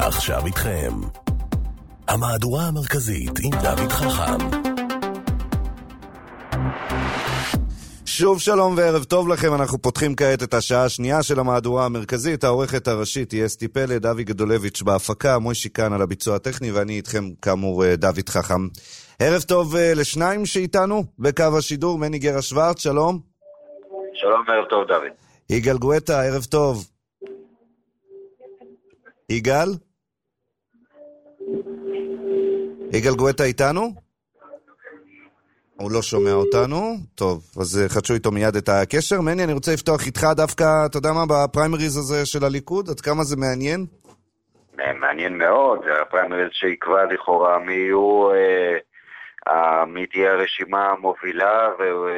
ועכשיו איתכם המהדורה המרכזית עם דוד חכם. שוב שלום וערב טוב לכם, אנחנו פותחים כעת את השעה השנייה של המהדורה המרכזית. העורכת הראשית היא אסתי פלד, אבי גדולביץ' בהפקה, מוישי כאן על הביצוע הטכני, ואני איתכם כאמור דוד חכם. ערב טוב לשניים שאיתנו בקו השידור, מני גרה שוורץ, שלום. שלום, ערב טוב דוד. יגאל גואטה, ערב טוב. יגאל? יגאל גואטה איתנו? הוא לא שומע אותנו. טוב, אז חדשו איתו מיד את הקשר. מני, אני רוצה לפתוח איתך דווקא, אתה יודע מה, בפריימריז הזה של הליכוד? עד כמה זה מעניין? מעניין מאוד. זה הפריימריז שיקבע לכאורה מי תהיה הרשימה המובילה,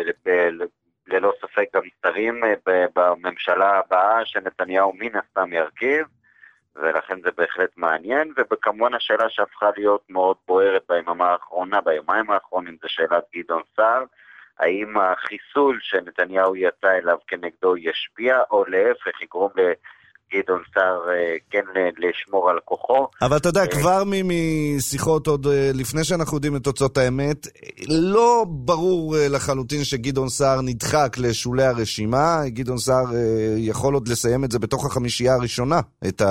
וללא ספק גם שרים בממשלה הבאה שנתניהו מן הסתם ירכיב, ולכן זה בהחלט מעניין. וכמובן השאלה שהפכה להיות מאוד בוערת ביומיים האחרונים, זה שאלת גדעון סער, האם החיסול שנתניהו יצא אליו כנגדו ישפיע, או להפך יגרום לגדעון סער כן לשמור על כוחו. אבל אתה יודע, כבר משיחות עוד לפני שאנחנו יודעים את תוצאות האמת, לא ברור לחלוטין שגדעון סער נדחק לשולי הרשימה. גדעון סער יכול עוד לסיים את זה בתוך החמישייה הראשונה.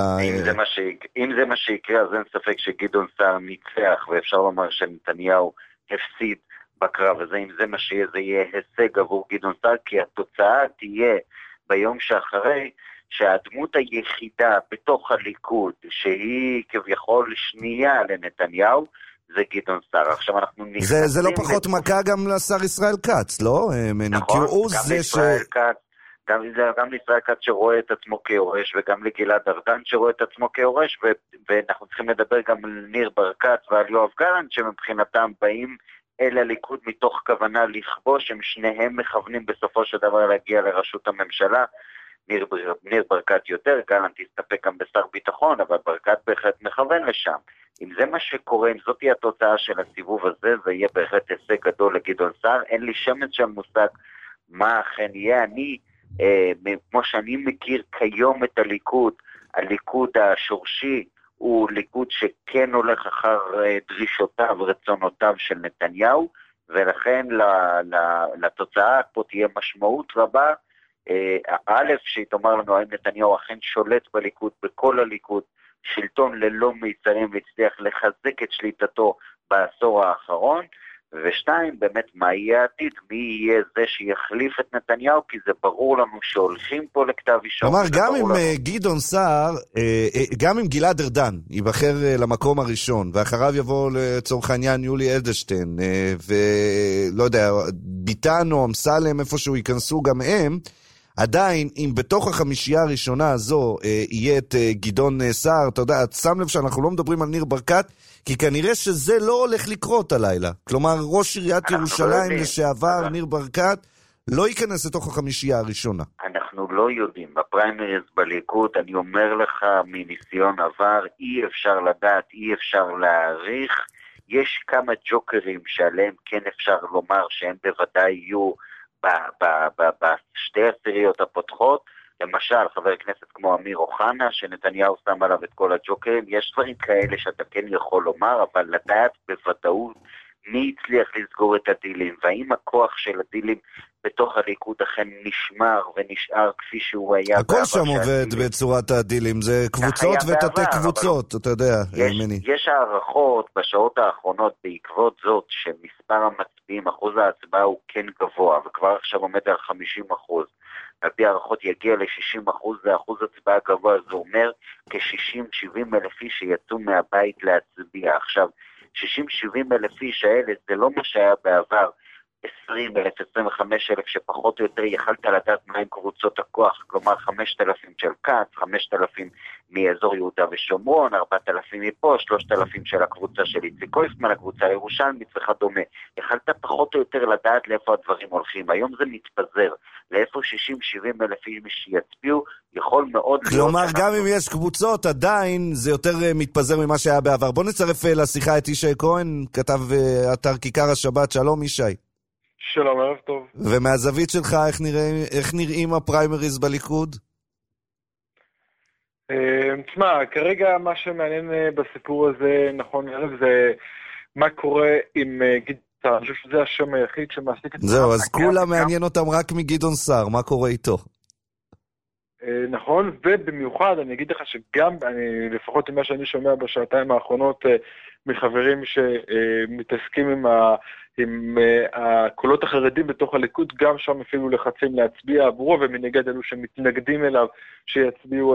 אם זה מה שיקרה, אז אין ספק שגדעון סער ניצח, ואפשר לומר שנתניהו הפסיד בקרב, אם זה מה שיהיה, זה יהיה הישג עבור גדעון סער, כי התוצאה תהיה ביום שאחרי, שהדמות היחידה בתוך הליכוד, שהיא כביכול שנייה לנתניהו, זה גדעון סער. עכשיו אנחנו זה לא פחות מכה גם לשר ישראל כץ, לא? נכון, גם לישראל כץ, גם לישראל כץ שרואה את עצמו כיורש, וגם לגלעד ארדן שרואה את עצמו כיורש, ואנחנו צריכים לדבר גם על ניר ברקת ועל יואב גלנט, שמבחינתם באים אל הליכוד מתוך כוונה לכבוש, הם שניהם מכוונים בסופו של דבר להגיע לראשות הממשלה. ניר ברקת יותר, גלנט תסתפק גם בשר ביטחון, אבל ברקת בהחלט מכוון לשם. אם זה מה שקורה, אם זאת תהיה התוצאה של הסיבוב הזה, זה יהיה בהחלט הישג גדול לגדעון סער. אין לי שמץ של מושג מה אכן יהיה. אני, כמו שאני מכיר כיום את הליכוד השורשי, הוא ליכוד שכן הולך אחר דרישותיו ורצונותיו של נתניהו, ולכן לתוצאה פה תהיה משמעות רבה. א', שהיא תאמר לנו האם נתניהו אכן שולט בליכוד, בכל הליכוד, שלטון ללא מיצרים, והצליח לחזק את שליטתו בעשור האחרון, ושתיים, באמת מה יהיה העתיד, מי יהיה זה שיחליף את נתניהו, כי זה ברור לנו שהולכים פה לכתב אישום. כלומר, גם אם גדעון סער, גם אם גלעד ארדן ייבחר למקום הראשון, ואחריו יבוא לצורך העניין יולי אדלשטיין, ולא יודע, ביטן או אמסלם, איפשהו ייכנסו גם הם, עדיין, אם בתוך החמישייה הראשונה הזו יהיה את גדעון סער, אתה יודע, את שם לב שאנחנו לא מדברים על ניר ברקת, כי כנראה שזה לא הולך לקרות הלילה. כלומר, ראש עיריית ירושלים לשעבר, ניר ברקת, לא ייכנס לתוך החמישייה הראשונה. אנחנו לא יודעים. בפריימריז בליכוד, אני אומר לך מניסיון עבר, אי אפשר לדעת, אי אפשר להעריך. יש כמה ג'וקרים שעליהם כן אפשר לומר שהם בוודאי יהיו בשתי עשיריות הפותחות, למשל חבר כנסת כמו אמיר אוחנה שנתניהו שם עליו את כל הג'וקרים. יש דברים כאלה שאתה כן יכול לומר, אבל לדעת בוודאות מי הצליח לסגור את הדילים, והאם הכוח של הדילים בתוך הליכוד אכן נשמר ונשאר כפי שהוא היה. הכל שם עובד בצורת הדילים, זה קבוצות ותתי קבוצות, אתה יודע, מני. יש הערכות בשעות האחרונות בעקבות זאת שמספר המצביעים, אחוז ההצבעה הוא כן גבוה, וכבר עכשיו עומד על 50%. על פי הערכות יגיע ל-60%, זה אחוז הצבעה גבוה, זה אומר כ-60-70 אלף איש שיצאו מהבית להצביע. עכשיו, 60-70 אלף איש האלה, זה לא מה שהיה בעבר, 20 אלף, 25 אלף, שפחות או יותר יכלת לדעת מהן קבוצות הכוח, כלומר 5,000 של כץ, 5,000 מאזור יהודה ושומרון, 4,000 מפה, 3,000 של הקבוצה של איציק קויפמן, הקבוצה הירושלמית וכדומה. יכלת פחות או יותר לדעת לאיפה הדברים הולכים. היום זה מתפזר, לאיפה 60-70 אלף איש יצביעו, יכול מאוד להיות... כלומר, גם אם יש קבוצות, עדיין זה יותר מתפזר ממה שהיה בעבר. בוא נצרף לשיחה את ישי כהן, כתב אתר כיכר השבת. שלום ישי. שלום, ערב טוב. ומהזווית שלך, איך נראים הפריימריז בליכוד? תשמע, כרגע מה שמעניין בסיפור הזה, נכון ערב, זה מה קורה עם גדעון סער. אני חושב שזה השם היחיד שמעסיק את... זהו, אז כולם מעניין אותם רק מגדעון סער, מה קורה איתו? נכון, ובמיוחד אני אגיד לך שגם, לפחות ממה שאני שומע בשעתיים האחרונות מחברים שמתעסקים עם הקולות החרדים בתוך הליכוד, גם שם אפילו לחצים להצביע עבורו, ומנגד אלו שמתנגדים אליו שיצביעו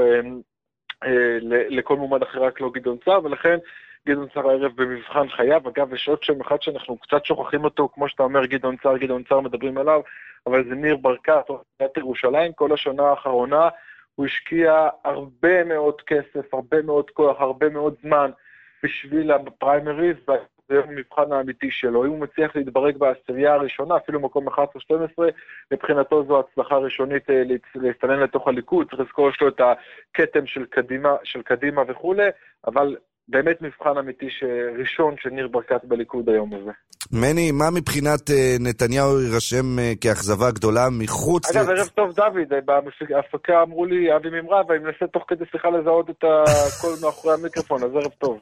לכל מועמד אחר רק לא גדעון סער, ולכן גדעון סער הערב במבחן חייו. אגב, יש עוד שם אחד שאנחנו קצת שוכחים אותו, כמו שאתה אומר, גדעון סער מדברים עליו, אבל זה ניר ברקת, עיריית ירושלים. כל השנה האחרונה הוא השקיע הרבה מאוד כסף, הרבה מאוד כוח, הרבה מאוד זמן בשביל הפריימריז, זה המבחן האמיתי שלו. אם הוא מצליח להתברג בעשירייה הראשונה, אפילו מקום 11-12, מבחינתו זו הצלחה ראשונית להסתנן לתוך הליכוד. צריך לזכור יש לו את הכתם של קדימה וכו', אבל באמת מבחן אמיתי ראשון של ניר ברקת בליכוד היום הזה. מני, מה מבחינת נתניהו יירשם כאכזבה גדולה מחוץ... אגב, ערב טוב דוד, בהפקה אמרו לי אבי ממרא, ואני מנסה תוך כדי שיחה לזהות את הכל מאחורי המיקרופון, אז ערב טוב.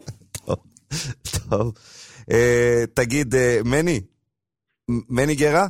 טוב. תגיד, מני גרה?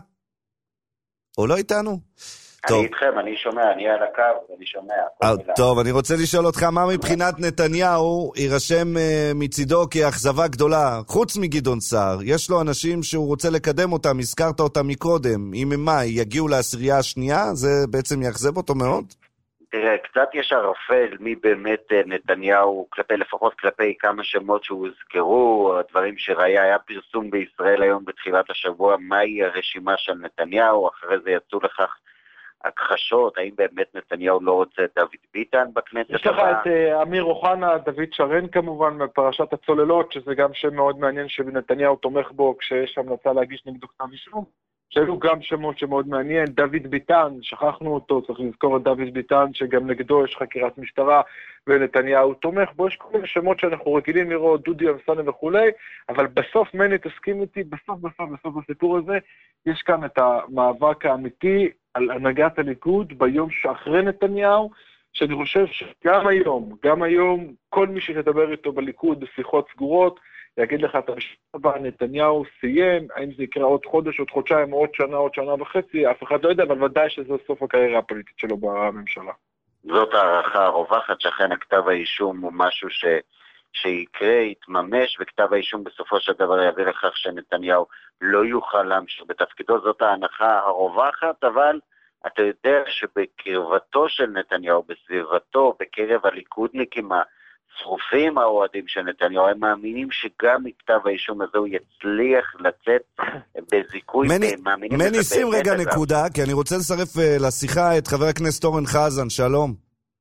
או לא איתנו? אני איתכם, אני שומע, אני על הקו, אני שומע. טוב, אני רוצה לשאול אותך, מה מבחינת נתניהו יירשם מצידו כאכזבה גדולה, חוץ מגדעון סער? יש לו אנשים שהוא רוצה לקדם אותם, הזכרת אותם מקודם, אם הם מה, יגיעו לעשירייה השנייה? זה בעצם יאכזב אותו מאוד? תראה, קצת יש ערפל מי באמת נתניהו, לפחות כלפי כמה שמות שהוזכרו, הדברים שראיה, היה פרסום בישראל היום בתחילת השבוע, מהי הרשימה של נתניהו, אחרי זה יצאו לכך הכחשות, האם באמת נתניהו לא רוצה את דוד ביטן בכנסת הבאה? יש לך את אמיר אוחנה, דוד שרן כמובן, מפרשת הצוללות, שזה גם שם מאוד מעניין שנתניהו תומך בו כשיש המלצה להגיש נגדו כתב אישום. שהיו גם שמות שמאוד מעניין, דוד ביטן, שכחנו אותו, צריך לזכור את דוד ביטן, שגם נגדו יש חקירת משטרה, ונתניהו תומך בו, יש כל מיני שמות שאנחנו רגילים לראות, דודי אמסלם וכו', אבל בסוף מני תסכים איתי, בסוף בסיפור הזה, יש כאן את המאבק האמיתי על הנהגת הליכוד ביום שאחרי נתניהו, שאני חושב גם היום, כל מי שתדבר איתו בליכוד בשיחות סגורות, יגיד לך את המשפט, נתניהו סיים, האם זה יקרה עוד חודש, עוד חודשיים, עוד שנה וחצי, אף אחד לא יודע, אבל ודאי שזה סוף הקריירה הפוליטית שלו בממשלה. זאת הערכה הרווחת, שאכן הכתב האישום הוא משהו שיקרה, יתממש, וכתב האישום בסופו של דבר יביא לכך שנתניהו לא יוכל להמשיך בתפקידו. זאת ההנחה הרווחת, אבל אתה יודע שבקרבתו של נתניהו, בסביבתו, בקרב הליכודניקים שרופים האוהדים של נתניהו, הם מאמינים שגם מכתב האישום הזה הוא יצליח לצאת בזיכוי. מני, שים רגע נקודה, כי אני רוצה לצרף לשיחה את חבר הכנסת אורן חזן. שלום.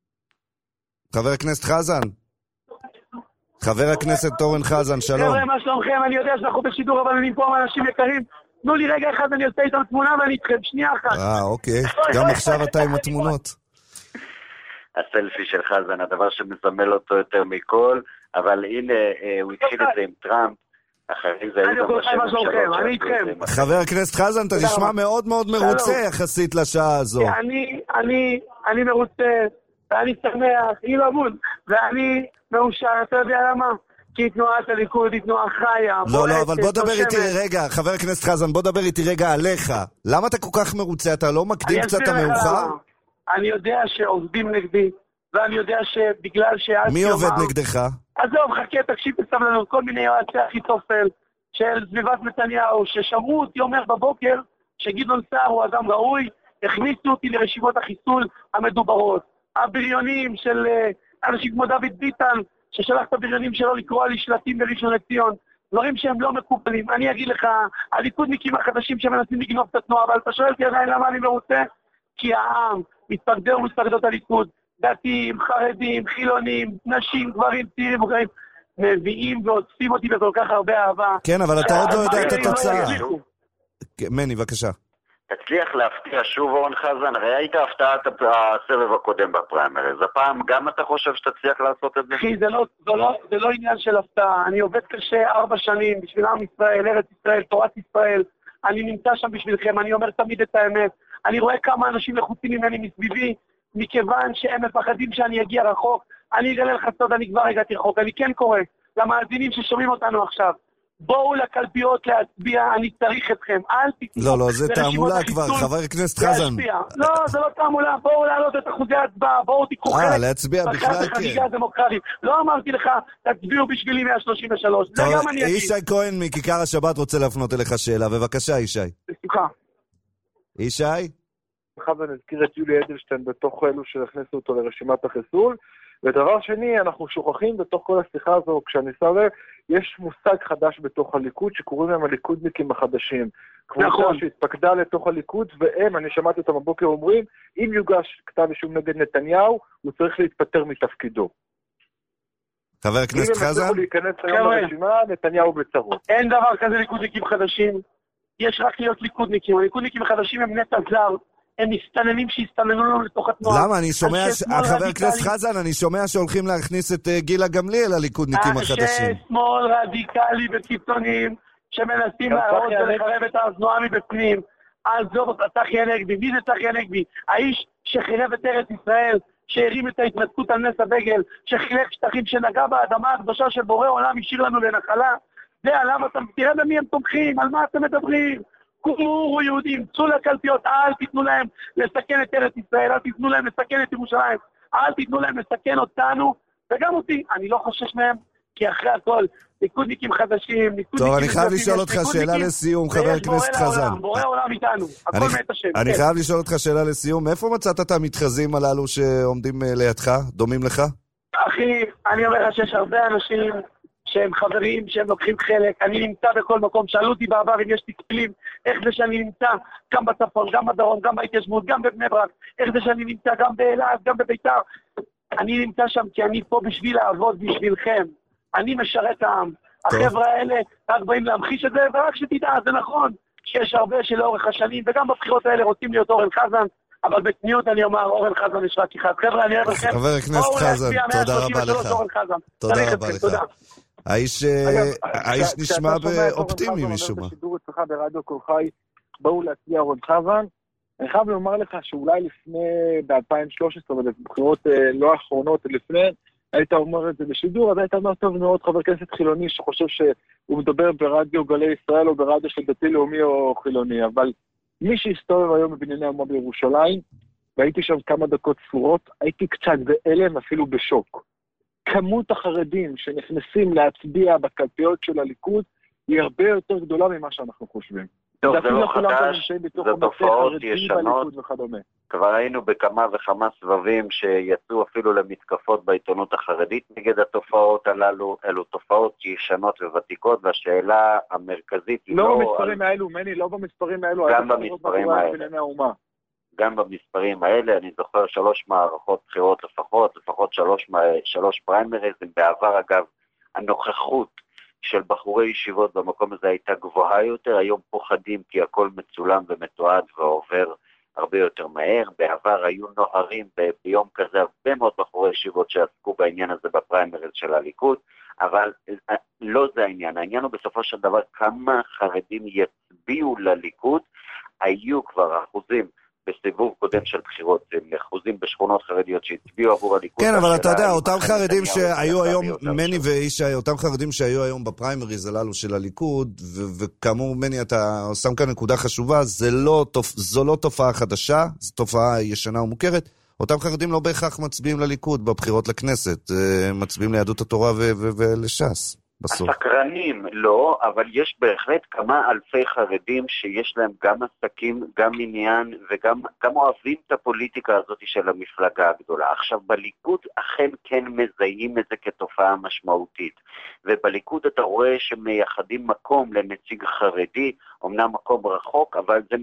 חבר הכנסת חזן. חבר הכנסת אורן חזן, שלום. חבר'ה, מה שלומכם? אני יודע שאנחנו בשידור, אבל אני פה עם אנשים יקרים. תנו לי רגע אחד, אני יוצא איתם תמונה ואני איתכם. שנייה אחת. אוקיי. גם עכשיו אתה עם התמונות. הסלפי של חזן, הדבר שמסמל אותו יותר מכל, אבל הנה, הוא התחיל את זה עם טראמפ, אחרי זה היו גם בשם שלו. אני איתכם. חבר הכנסת חזן, אתה נשמע מאוד מאוד מרוצה יחסית לשעה הזו. אני מרוצה, ואני שמח, ואני מאושר, אתה יודע למה? כי תנועת הליכוד היא תנועה חיה. לא, אבל בוא דבר איתי רגע, חבר הכנסת חזן, בוא דבר איתי רגע עליך. למה אתה כל כך מרוצה? אתה לא מקדים קצת המאוחר? אני יודע שעובדים נגדי, ואני יודע שבגלל מי עובד נגדך? עזוב, חכה, תקשיב בסבלנות, כל מיני יועצי אחיתופל של סביבת נתניהו, ששמעו אותי אומר בבוקר שגדעון סער הוא אדם ראוי, הכניסו אותי לרשימות החיסול המדוברות. הבריונים של אנשים כמו דוד ביטן, ששלח את הבריונים שלו לקרוא לי שלטים בראשון לציון, דברים שהם לא מקובלים. אני אגיד לך, הליכודניקים החדשים שמנסים לגנוב את התנועה, אבל אתה שואל אותי עדיין למה אני מרוצה? כי העם מתפקדר ומתפקדות הליכוד, דתיים, חרדים, חילונים, נשים, גברים, צעירים, מבוגרים, מביאים ועוטפים אותי בכל כך הרבה אהבה. כן, אבל אתה עוד לא יודע את התוצאה. מני, בבקשה. תצליח להפתיע שוב אורן חזן, הרי היית הפתעת הסבב הקודם בפריימריז, הפעם גם אתה חושב שתצליח לעשות את זה? אחי, זה לא עניין של הפתעה, אני עובד קשה 4 שנים בשביל עם ישראל, ארץ ישראל, תורת ישראל, אני נמצא שם בשבילכם, אני אומר תמיד את האמת, אני רואה כמה אנשים לחוצים ממני מסביבי, מכיוון שהם מפחדים שאני אגיע רחוק, אני אגלה לך סוד, אני כבר הגעתי רחוק, אני כן קורא למאזינים ששומעים אותנו עכשיו, בואו לקלפיות להצביע, אני צריך אתכם, אל תתנו. לא, זה תעמולה כבר, חבר הכנסת חזן. לא, זה לא תעמולה, בואו להעלות את אחוזי ההצבעה, בואו תיקחו חלק. להצביע בכלל כן. בחגיגה הדמוקרטית. לא אמרתי לך, תצביעו בשבילי 133. זה גם אני אגיד. ישי כהן מכיכר השבת רוצה להפנות אליך שאלה, בבקשה ישי. סליחה. ישי? חזן הזכיר את יולי אדלשטיין בתוך אלו שהכניסו אותו לרשימת החיסול. ודבר שני, אנחנו שוכחים בתוך כל השיחה הזו, כשאני סובר, יש מושג חדש בתוך הליכוד שקוראים להם הליכודניקים החדשים. נכון. קבוצה שהתפקדה לתוך הליכוד, והם, אני שמעתי אותם בבוקר אומרים, אם יוגש כתב אישום נגד נתניהו, הוא צריך להתפטר מתפקידו. חבר הכנסת חזן? אם הם יצטרכו להיכנס היום לרשימה, נתניהו בצרות. אין דבר כזה ליכודניקים חדשים, יש רק להיות ליכודניקים. הליכודניקים החדשים הם נטע זר. הם מסתננים שהסתננו לנו לתוך התנועה. למה? אני שומע, חבר הכנסת חזן, אני שומע שהולכים להכניס את גילה גמליאל לליכודניקים החדשים. שמאל רדיקלי וקיצוניים שמנסים להראות ולחרב את התנועה מבפנים. עזוב, צחי הנגבי. מי זה צחי הנגבי? האיש שחירב את ארץ ישראל, שהרים את ההתנתקות על נס הדגל, שחילק שטחים שנגע באדמה הקדושה של בורא עולם, השאיר לנו לנחלה. זה עליו אתם, תראה במי הם תומכים, על מה אתם מדברים? קומו יהודים, צאו לקלפיות, אל תיתנו להם לסכן את ארץ ישראל, אל תיתנו להם לסכן את ירושלים, אל תיתנו להם לסכן אותנו, וגם אותי, אני לא חושש מהם, כי אחרי הכל, ליכודניקים חדשים, טוב, אני חייב לשאול אותך שאלה לסיום, חבר הכנסת חזן. בורא עולם איתנו, הכל מת השם. אני חייב לשאול אותך שאלה לסיום, איפה מצאת את המתחזים הללו שעומדים לידך, דומים לך? אחי, אני אומר לך שיש הרבה אנשים שהם חברים, שהם לוקחים חלק, אני נמצא בכל מקום, שאלו אותי בעבר אם יש תקלים, איך זה שאני נמצא גם בצפון, גם בדרום, גם בהתיישבות, גם בבני ברק, איך זה שאני נמצא גם באילת, גם בביתר, אני נמצא שם כי אני פה בשביל לעבוד בשבילכם, אני משרת העם, החבר'ה האלה רק באים להמחיש את זה, ורק שתדע, זה נכון, שיש הרבה שלאורך השנים, וגם בבחירות האלה רוצים להיות אורן חזן, אבל בתניות אני אומר, אורן חזן יש רק אחד, חבר'ה אני אוהב לכם, חבר הכנסת חזן, תודה רבה לך, תודה רבה לך. האיש נשמע באופטימי משום מה. השידור אצלך ברדיו קול חי, באו להצביע אורן חזן. אני חייב לומר לך שאולי לפני, ב-2013, בבחירות לא האחרונות, לפני, היית אומר את זה בשידור, אז היית אומר טוב מאוד חבר כנסת חילוני שחושב שהוא מדבר ברדיו גלי ישראל או ברדיו של דתי לאומי או חילוני, אבל מי שהסתובב היום בבנייני האומה בירושלים, והייתי שם כמה דקות ספורות, הייתי קצת בהלם, אפילו בשוק. כמות החרדים שנכנסים להצביע בקלפיות של הליכוד היא הרבה יותר גדולה ממה שאנחנו חושבים. טוב, זה לא חדש, זה תופעות ישנות. כבר היינו בכמה וכמה סבבים שיצאו אפילו למתקפות בעיתונות החרדית נגד התופעות הללו, אלו תופעות ישנות וותיקות, והשאלה המרכזית היא לא במספרים האלו, מני, לא במספרים האלו. גם במספרים האלה, אני זוכר 3 מערכות בחירות לפחות 3 פריימריזם. בעבר אגב, הנוכחות של בחורי ישיבות במקום הזה הייתה גבוהה יותר, היום פוחדים כי הכל מצולם ומתועד ועובר הרבה יותר מהר. בעבר היו נוהרים ביום כזה הרבה מאוד בחורי ישיבות שעסקו בעניין הזה בפריימריז של הליכוד, אבל לא זה העניין. העניין הוא בסופו של דבר כמה חרדים יצביעו לליכוד. היו כבר אחוזים בסיבוב קודם של בחירות, אחוזים בשכונות חרדיות שהצביעו עבור הליכוד. כן, אבל אתה יודע, אותם חרדים שהיו היום, מני ואישי, אותם חרדים שהיו היום בפריימריז הללו של הליכוד, וכאמור, מני, אתה שם כאן נקודה חשובה, זו לא תופעה חדשה, זו תופעה ישנה ומוכרת. אותם חרדים לא בהכרח מצביעים לליכוד בבחירות לכנסת, מצביעים ליהדות התורה ולש"ס. הסקרנים לא, אבל יש בהחלט כמה אלפי חרדים שיש להם גם עסקים, גם עניין, וגם אוהבים את הפוליטיקה הזאת של המפלגה הגדולה. עכשיו, בליכוד אכן כן מזהים את זה כתופעה משמעותית, ובליכוד אתה רואה שמייחדים מקום לנציג חרדי, אמנם מקום רחוק, אבל זה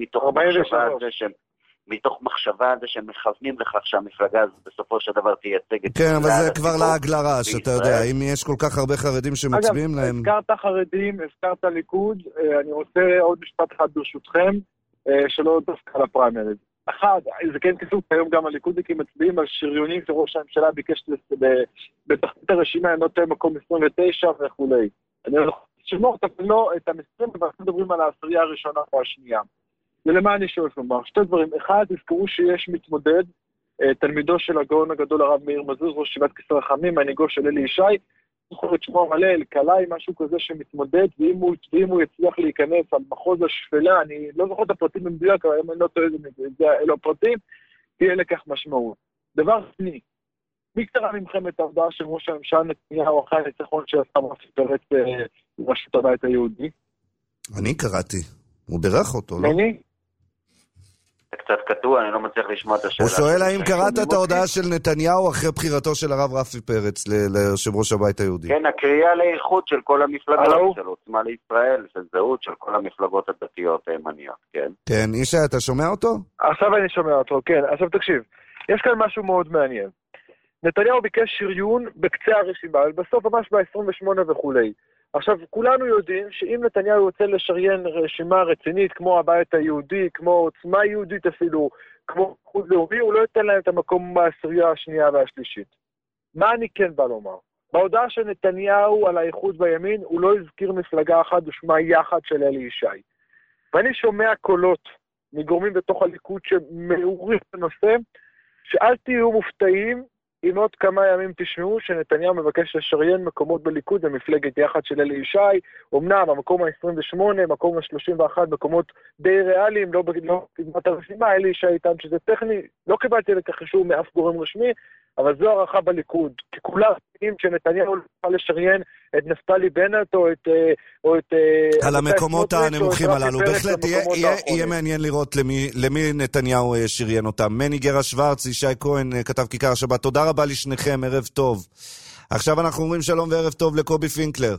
מתוך מחשבה על זה שהם מכוונים לכך שהמפלגה הזאת בסופו של דבר תייצג את... כן, אבל זה כבר לעג לרש, אתה יודע, אם יש כל כך הרבה חרדים שמצביעים להם... אגב, הזכרת חרדים, הזכרת ליכוד, אני רוצה עוד משפט אחד ברשותכם, שלא דווקא לפריימריז. אחד, זה כן כסוף, היום גם הליכודניקים מצביעים על שריונים שראש הממשלה ביקש בתחתית הרשימה לנות מקום 29 וכו'. אני שמור את המספרים, ואנחנו מדברים על העשירייה הראשונה או השנייה. ולמה אני שואף לומר? 2 דברים. אחד, תזכרו שיש מתמודד תלמידו של הגאון הגדול הרב מאיר מזוז, ראש ישיבת כסר רחמים, מנהיגו של אלי ישי, יכול להיות שמו מלא, אלקלעי, משהו כזה שמתמודד, ואם הוא יצליח להיכנס על מחוז השפלה, אני לא זוכר את הפרטים במדויק, אבל אם אני לא טועה, אלו הפרטים, תהיה לכך משמעות. דבר שני, מי קרא ממכם את ההודעה של ראש הממשלה נתניהו אחרי הניצחון שעשה רפי פרץ בראשות הבית היהודי? אני קראתי. הוא בירך אותו, לא? אני? זה קצת קטוע, אני לא מצליח לשמוע את השאלה. הוא שואל האם קראת את ההודעה של נתניהו אחרי בחירתו של הרב רפי פרץ ליושב ראש הבית היהודי. כן, הקריאה לאיחוד של כל המפלגות, של עוצמה לישראל, של זהות, של כל המפלגות הדתיות הימניות, כן? כן, ישי, אתה שומע אותו? עכשיו אני שומע אותו, כן. עכשיו תקשיב, יש כאן משהו מאוד מעניין. נתניהו ביקש שריון בקצה הרשימה, אבל בסוף ממש ב-28 וכולי. עכשיו, כולנו יודעים שאם נתניהו רוצה לשריין רשימה רצינית, כמו הבית היהודי, כמו עוצמה יהודית אפילו, כמו חוד לאומי, הוא לא ייתן להם את המקום בעשירייה השנייה והשלישית. מה אני כן בא לומר? בהודעה של נתניהו על האיחוד בימין, הוא לא הזכיר מפלגה אחת ושמה יחד של אלי ישי. ואני שומע קולות מגורמים בתוך הליכוד שמעורים בנושא, שאל תהיו מופתעים, אם עוד כמה ימים תשמעו שנתניהו מבקש לשריין מקומות בליכוד במפלגת יחד של אלי ישי, אמנם המקום ה-28, מקום ה-31, מקומות די ריאליים, לא בקדמת הרשימה, אלי ישי איתן שזה טכני, לא קיבלתי לכך אישור מאף גורם רשמי, אבל זו הערכה בליכוד, כי כולם יודעים שנתניהו לא יכול לשריין את נפתלי בנט או את על המקומות הנמוכים הללו. בהחלט יהיה מעניין לראות למי נתניהו שריין אותם. מני גרה שוורץ, ישי כהן, כתב כיכר השבת. תודה רבה לשניכם, ערב טוב. עכשיו אנחנו אומרים שלום וערב טוב לקובי פינקלר.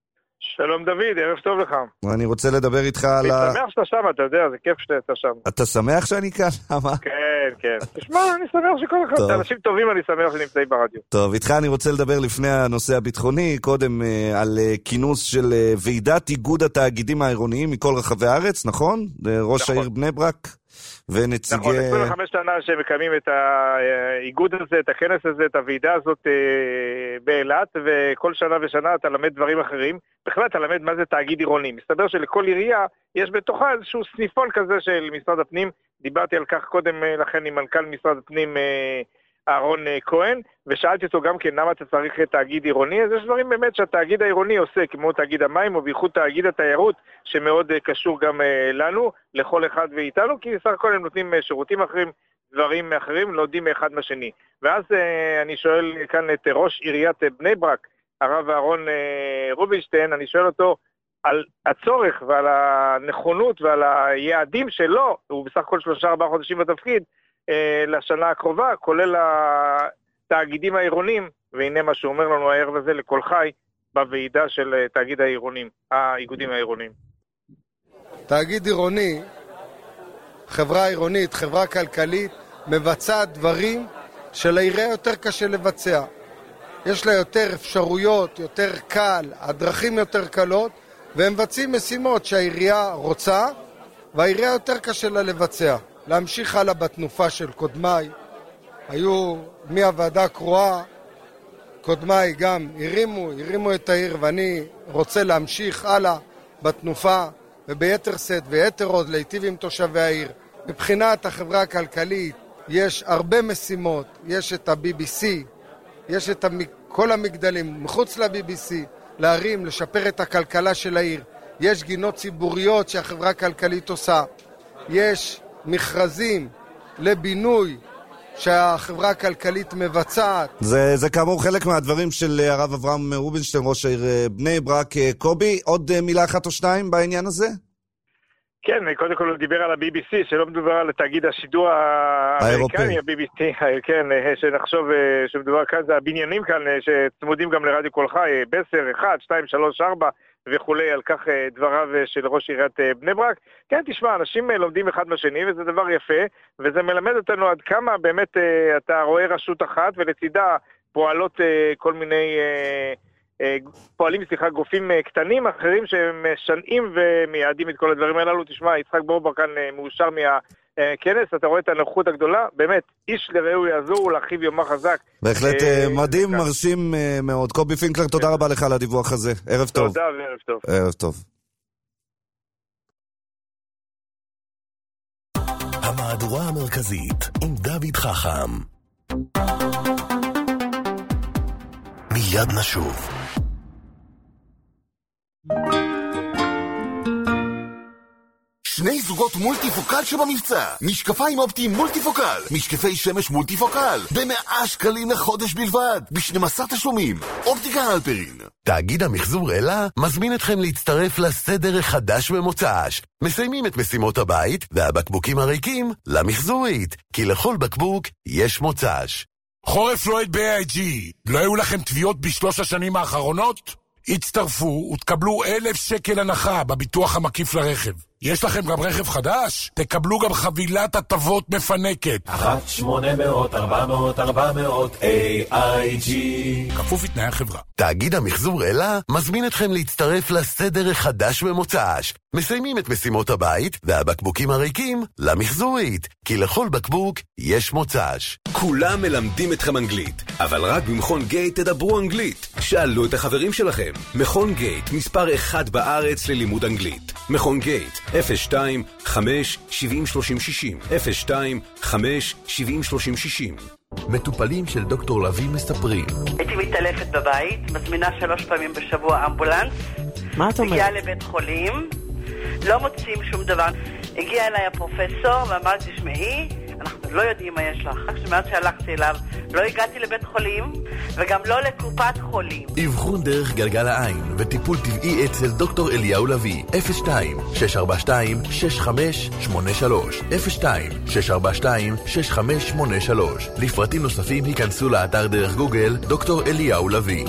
שלום דוד, ערב טוב לך. אני רוצה לדבר איתך על אני שמח שאתה שם, אתה יודע, זה כיף שאתה שם. אתה שמח שאני כאן? למה? כן, כן. תשמע, אני שמח שכל אחד, אנשים טובים אני שמח שנמצאים ברדיו. טוב, איתך אני רוצה לדבר לפני הנושא הביטחוני, קודם על כינוס של ועידת איגוד התאגידים העירוניים מכל רחבי הארץ, נכון? ראש העיר בני ברק ונציגי... נכון, 25 שנה שמקיימים את האיגוד הזה, את הכנס הזה, את הוועידה הזאת באילת, וכל שנה ושנה אתה למד דברים אחרים. בכלל אתה למד מה זה תאגיד עירוני. מסתבר שלכל עירייה יש בתוכה איזשהו סניפון כזה של משרד הפנים. דיברתי על כך קודם לכן עם מנכ"ל משרד הפנים אהרון כהן, ושאלתי אותו גם כן למה אתה צריך תאגיד עירוני. אז יש דברים באמת שהתאגיד העירוני עושה, כמו תאגיד המים או בייחוד תאגיד התיירות, שמאוד קשור גם לנו, לכל אחד ואיתנו, כי סך הכל הם נותנים שירותים אחרים, דברים אחרים, לא יודעים אחד מהשני. ואז אני שואל כאן את ראש עיריית בני ברק, הרב אהרון רובינשטיין, אני שואל אותו על הצורך ועל הנכונות ועל היעדים שלו, הוא בסך הכל 3-4 חודשים בתפקיד, לשנה הקרובה, כולל התאגידים העירוניים, והנה מה שהוא אומר לנו הערב הזה לכל חי, בוועידה של תאגיד העירונים, האיגודים העירוניים. תאגיד עירוני, חברה עירונית, חברה כלכלית, מבצעת דברים שלעירייה יותר קשה לבצע. יש לה יותר אפשרויות, יותר קל, הדרכים יותר קלות, והם מבצעים משימות שהעירייה רוצה, והעירייה יותר קשה לה לבצע. להמשיך הלאה בתנופה של קודמיי, היו מהוועדה הקרואה, קודמיי גם הרימו את העיר, ואני רוצה להמשיך הלאה בתנופה, וביתר שאת ויתר עוד להיטיב עם תושבי העיר. מבחינת החברה הכלכלית יש הרבה משימות, יש את ה-BBC, יש את כל המגדלים מחוץ ל-BBC, להרים, לשפר את הכלכלה של העיר. יש גינות ציבוריות שהחברה הכלכלית עושה, יש מכרזים לבינוי שהחברה הכלכלית מבצעת. זה כאמור חלק מהדברים של הרב אברהם רובינשטיין, ראש העיר בני ברק. קובי, עוד מילה אחת או שתיים בעניין הזה? כן, קודם כל הוא דיבר על ה-BBC, שלא מדובר על תאגיד השידור האמריקני, ה-BBC, כן, שנחשוב שמדובר כאן, זה הבניינים כאן שצמודים גם לרדיו כל חי, 10, 1, 2, 3, 4 וכולי, על כך דבריו של ראש עיריית בני ברק. כן, תשמע, אנשים לומדים אחד מהשני, וזה דבר יפה, וזה מלמד אותנו עד כמה באמת אתה רואה רשות אחת, ולצידה פועלות כל מיני... פועלים, גופים קטנים אחרים שמשנעים ומייעדים את כל הדברים הללו. תשמע, יצחק בורבא כאן מאושר מהכנס, אתה רואה את הנוחות הגדולה, באמת, איש לרעהו יעזור ולאחיו יאמר חזק. בהחלט מדהים, מרשים מאוד. קובי פינקלר, תודה רבה לך על הדיווח הזה. ערב טוב. תודה וערב טוב. ערב טוב. המהדורה המרכזית עם דוד חכם. מיד נשוב. שני זוגות מולטיפוקל שבמבצע. משקפיים אופטיים מולטיפוקל. משקפי שמש מולטיפוקל. ב100 שקלים לחודש בלבד. ב12 תשלומים. אופטיקה הלפרין. תאגיד המחזור אלה מזמין אתכם להצטרף לסדר החדש במוצ"ש. מסיימים את משימות הבית והבקבוקים הריקים למחזורית. כי לכל בקבוק יש מוצ"ש. חורף לוהט ב-AIG. לא היו לכם תביעות בשלוש השנים האחרונות? הצטרפו ותקבלו 1,000 שקל הנחה בביטוח המקיף לרכב. יש לכם גם רכב חדש? תקבלו גם חבילת הטבות מפנקת. 1-800-400-400 AIG. כפוף לתנאי החברה. תאגיד המחזור אלה מזמין אתכם להצטרף לסדר החדש במוצ"ש. מסיימים את משימות הבית והבקבוקים הריקים למחזורית. כי לכל בקבוק יש מוצ"ש. כולם מלמדים אתכם אנגלית, אבל רק במכון גייט תדברו אנגלית. שאלו את החברים שלכם. מכון גייט, מספר 1 בארץ ללימוד אנגלית. מכון גייט, 02-5-70-30-60. 02-5-70-30-60. מטופלים של דוקטור לוי מספרים. הייתי מתעלפת בבית, מזמינה 3 פעמים בשבוע אמבולנס. מה את אומרת? הגיעה לבית חולים, לא מוצאים שום דבר. הגיע אליי הפרופסור ואמר, תשמעי, אנחנו לא יודעים מה יש לך. שמעת שהלכתי אליו, לא הגעתי לבית חולים וגם לא לקופת חולים. אבחון דרך גלגל העין וטיפול טבעי אצל דוקטור אליהו לוי. 02-642-6583 02-642-6583. לפרטים נוספים היכנסו לאתר דרך גוגל דוקטור אליהו לוי.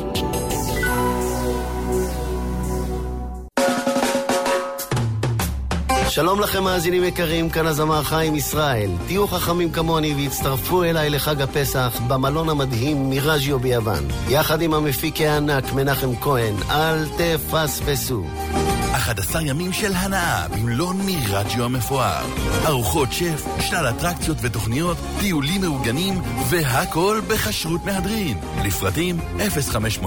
שלום לכם מאזינים יקרים, כאן הזמר חיים ישראל. תהיו חכמים כמוני והצטרפו אליי לחג הפסח במלון המדהים מיראז'יו ביוון. יחד עם המפיק הענק מנחם כהן, אל תפספסו. 11 ימים של הנאה במלון מיראג'יו המפואר. ארוחות שף, שלל אטרקציות ותוכניות, טיולים מאורגנים והכל בכשרות מהדרין. לפרטים 058-4030-000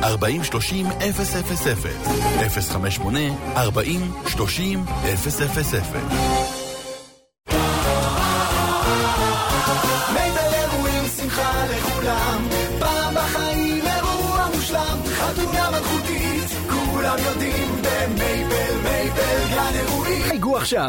058-4030-000. מייבל אירועים, שמחה לכולם, פעם בחיים אירוע מושלם, חתונה מלכותית, כולם יודעים במייבל, מייבל גן אירועים. חייגו עכשיו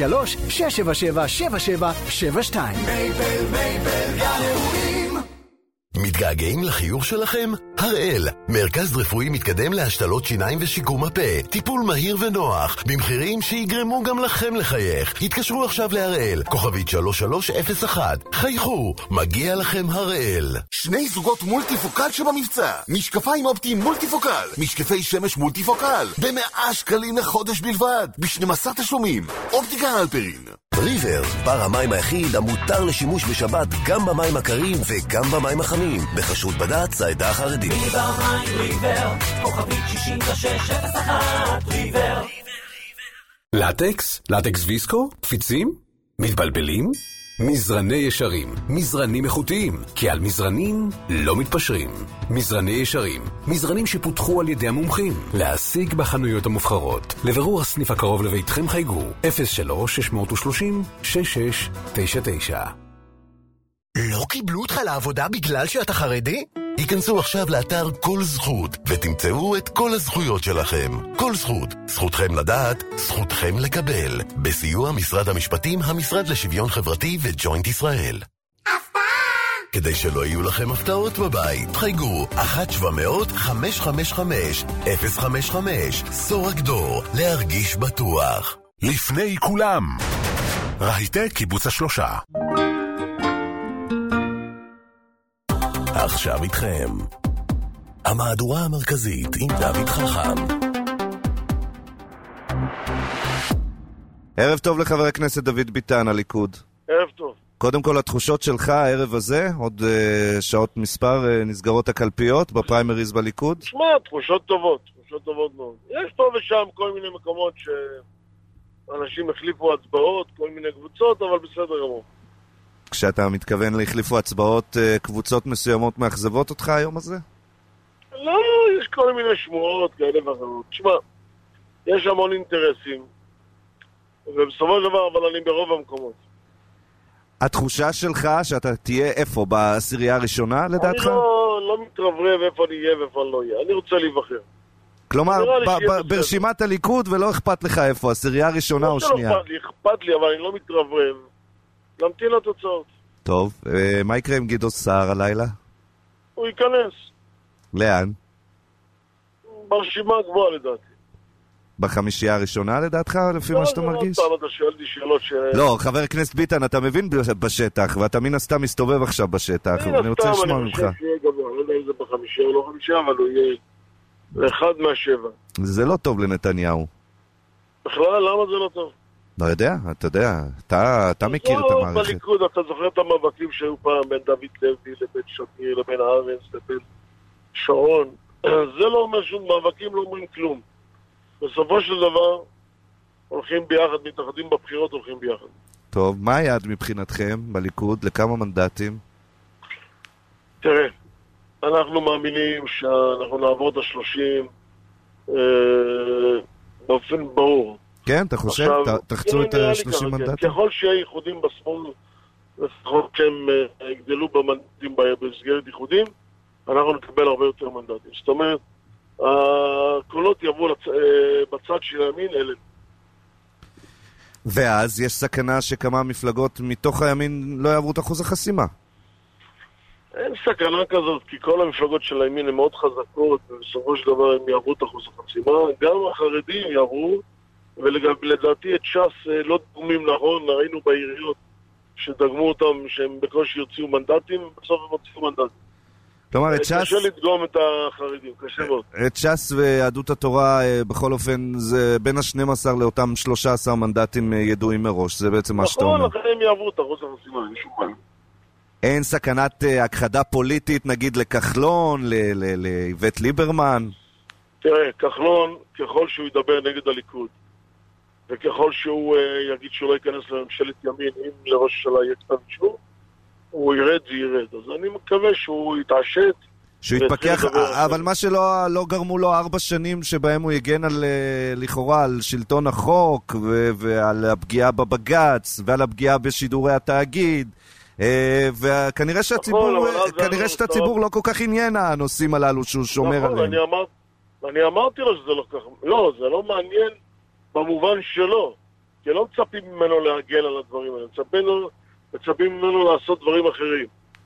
03-677-7772. מייבל, מייבל גן אירועים. מתגעגעים לחיוך שלכם? הראל, מרכז רפואי מתקדם להשתלות שיניים ושיקום הפה. טיפול מהיר ונוח, במחירים שיגרמו גם לכם לחייך. התקשרו עכשיו להראל, כוכבית 3301. חייכו, מגיע לכם הראל. שני זוגות מולטיפוקל שבמבצע. משקפיים אופטיים מולטיפוקל. משקפי שמש מולטיפוקל. ב100 שקלים לחודש בלבד. ב12 תשלומים. אופטיקה הלפרין. ריבר, בר המים היחיד המותר לשימוש בשבת גם במים הקרים וגם במים החמים. בכשרות בד"ץ העדה החרדית. ריבר מים ריבר, כוכבית 6601 ריבר. לטקס? לטקס ויסקו? קפיצים? מתבלבלים? מזרני ישרים, מזרנים איכותיים, כי על מזרנים לא מתפשרים. מזרני ישרים, מזרנים שפותחו על ידי המומחים, להשיג בחנויות המובחרות. לבירור הסניף הקרוב לביתכם חייגו 03-630-6699. לא קיבלו אותך לעבודה בגלל שאתה חרדי? היכנסו עכשיו לאתר כל זכות ותמצאו את כל הזכויות שלכם. כל זכות, זכותכם לדעת, זכותכם לקבל. בסיוע משרד המשפטים, המשרד לשוויון חברתי וג'וינט ישראל. הפתעה! כדי שלא יהיו לכם הפתעות בבית, חייגו 1-700-555-055. סורק דור, להרגיש בטוח. לפני כולם, רהיטי קיבוץ השלושה. עכשיו איתכם המהדורה המרכזית עם דוד חכם. ערב טוב לחבר הכנסת דוד ביטן, הליכוד. ערב טוב. קודם כל, התחושות שלך הערב הזה, עוד שעות מספר נסגרות הקלפיות בפריימריז בליכוד? תשמע, תחושות טובות מאוד. יש פה ושם כל מיני מקומות שאנשים החליפו הצבעות, כל מיני קבוצות, אבל בסדר גמור. כשאתה מתכוון להחליפו הצבעות, קבוצות מסוימות מאכזבות אותך היום הזה? לא, יש כל מיני שמועות כאלה ואחרות. תשמע, יש המון אינטרסים, ובסופו של דבר, אבל אני ברוב המקומות. התחושה שלך שאתה תהיה איפה? בעשירייה הראשונה לדעתך? אני לא מתרברב איפה אני אהיה ואיפה אני לא אהיה. אני רוצה להיבחר. כלומר, ברשימת הליכוד ולא אכפת לך איפה, עשירייה ראשונה או שנייה? אכפת לי, אבל אני לא מתרברב. נמתין לתוצאות. טוב, מה יקרה עם גדעון סער הלילה? הוא ייכנס. לאן? ברשימה הגבוהה לדעתי. בחמישייה הראשונה לדעתך, לפי מה שאתה מרגיש? לא, אתה שואל לי שאלות לא, חבר הכנסת ביטן, אתה מבין בשטח, ואתה מן הסתם מסתובב עכשיו בשטח, ואני רוצה לשמוע ממך. אני חושב שיהיה גבוה, לא יודע אם זה בחמישייה או לא חמישייה, אבל הוא יהיה לאחד מהשבע. זה לא טוב לנתניהו. בכלל, למה זה לא טוב? לא יודע, אתה יודע, אתה מכיר את המערכת. בליכוד, אתה זוכר את המאבקים שהיו פעם בין דוד לוי לבין שמיר, לבין הארץ, לבין שרון. זה לא אומר שום מאבקים, לא אומרים כלום. בסופו של דבר, הולכים ביחד, מתאחדים בבחירות, הולכים ביחד. טוב, מה היעד מבחינתכם בליכוד? לכמה מנדטים? תראה, אנחנו מאמינים שאנחנו נעבור את ה-30 באופן ברור. כן, אתה חושב? תחצו את ה-30 מנדטים? ככל שיהיה ייחודים בשמאל, לפחות שהם יגדלו במנדטים במסגרת ייחודים, אנחנו נקבל הרבה יותר מנדטים. זאת אומרת, הקולות יבואו בצד של הימין אלה. ואז יש סכנה שכמה מפלגות מתוך הימין לא יעברו את אחוז החסימה. אין סכנה כזאת, כי כל המפלגות של הימין הן מאוד חזקות, ובסופו של דבר הם יעברו את אחוז החסימה. גם החרדים יעברו, ולדעתי את ש"ס לא דגומים נכון, ראינו בעיריות שדגמו אותם שהם בקושי יוציאו מנדטים, ובסוף הם הוציאו מנדטים. כלומר, את ש"ס... קשה לדגום את החרדים, קשה מאוד. את ש"ס ויהדות התורה, בכל אופן, זה בין ה-12 לאותם 13 מנדטים ידועים מראש, זה בעצם מה שאתה אומר. נכון, אחרי הם יעברו את אחוז החסימה, אין שום בעיה. אין סכנת הכחדה פוליטית, נגיד לכחלון, לאיווט ליברמן? תראה, כחלון, ככל שהוא ידבר נגד הליכוד, וככל שהוא יגיד שהוא לא ייכנס לממשלת ימין, אם לראש הממשלה יהיה כתב אישום, הוא ירד וירד. אז אני מקווה שהוא יתעשת. שהוא יתפקח, אבל מה שלא גרמו לו 4 שנים שבהם הוא יגן על, לכאורה, על שלטון החוק, ועל הפגיעה בבג"ץ, ועל הפגיעה בשידורי התאגיד, וכנראה שהציבור לא כל כך עניין הנושאים הללו שהוא שומר עליהם. אני אמרתי לו שזה לא כך, לא, זה לא מעניין במובן שלו, כי לא מצפים ממנו להגן על הדברים האלה, מצפים ממנו לעשות דברים אחרים.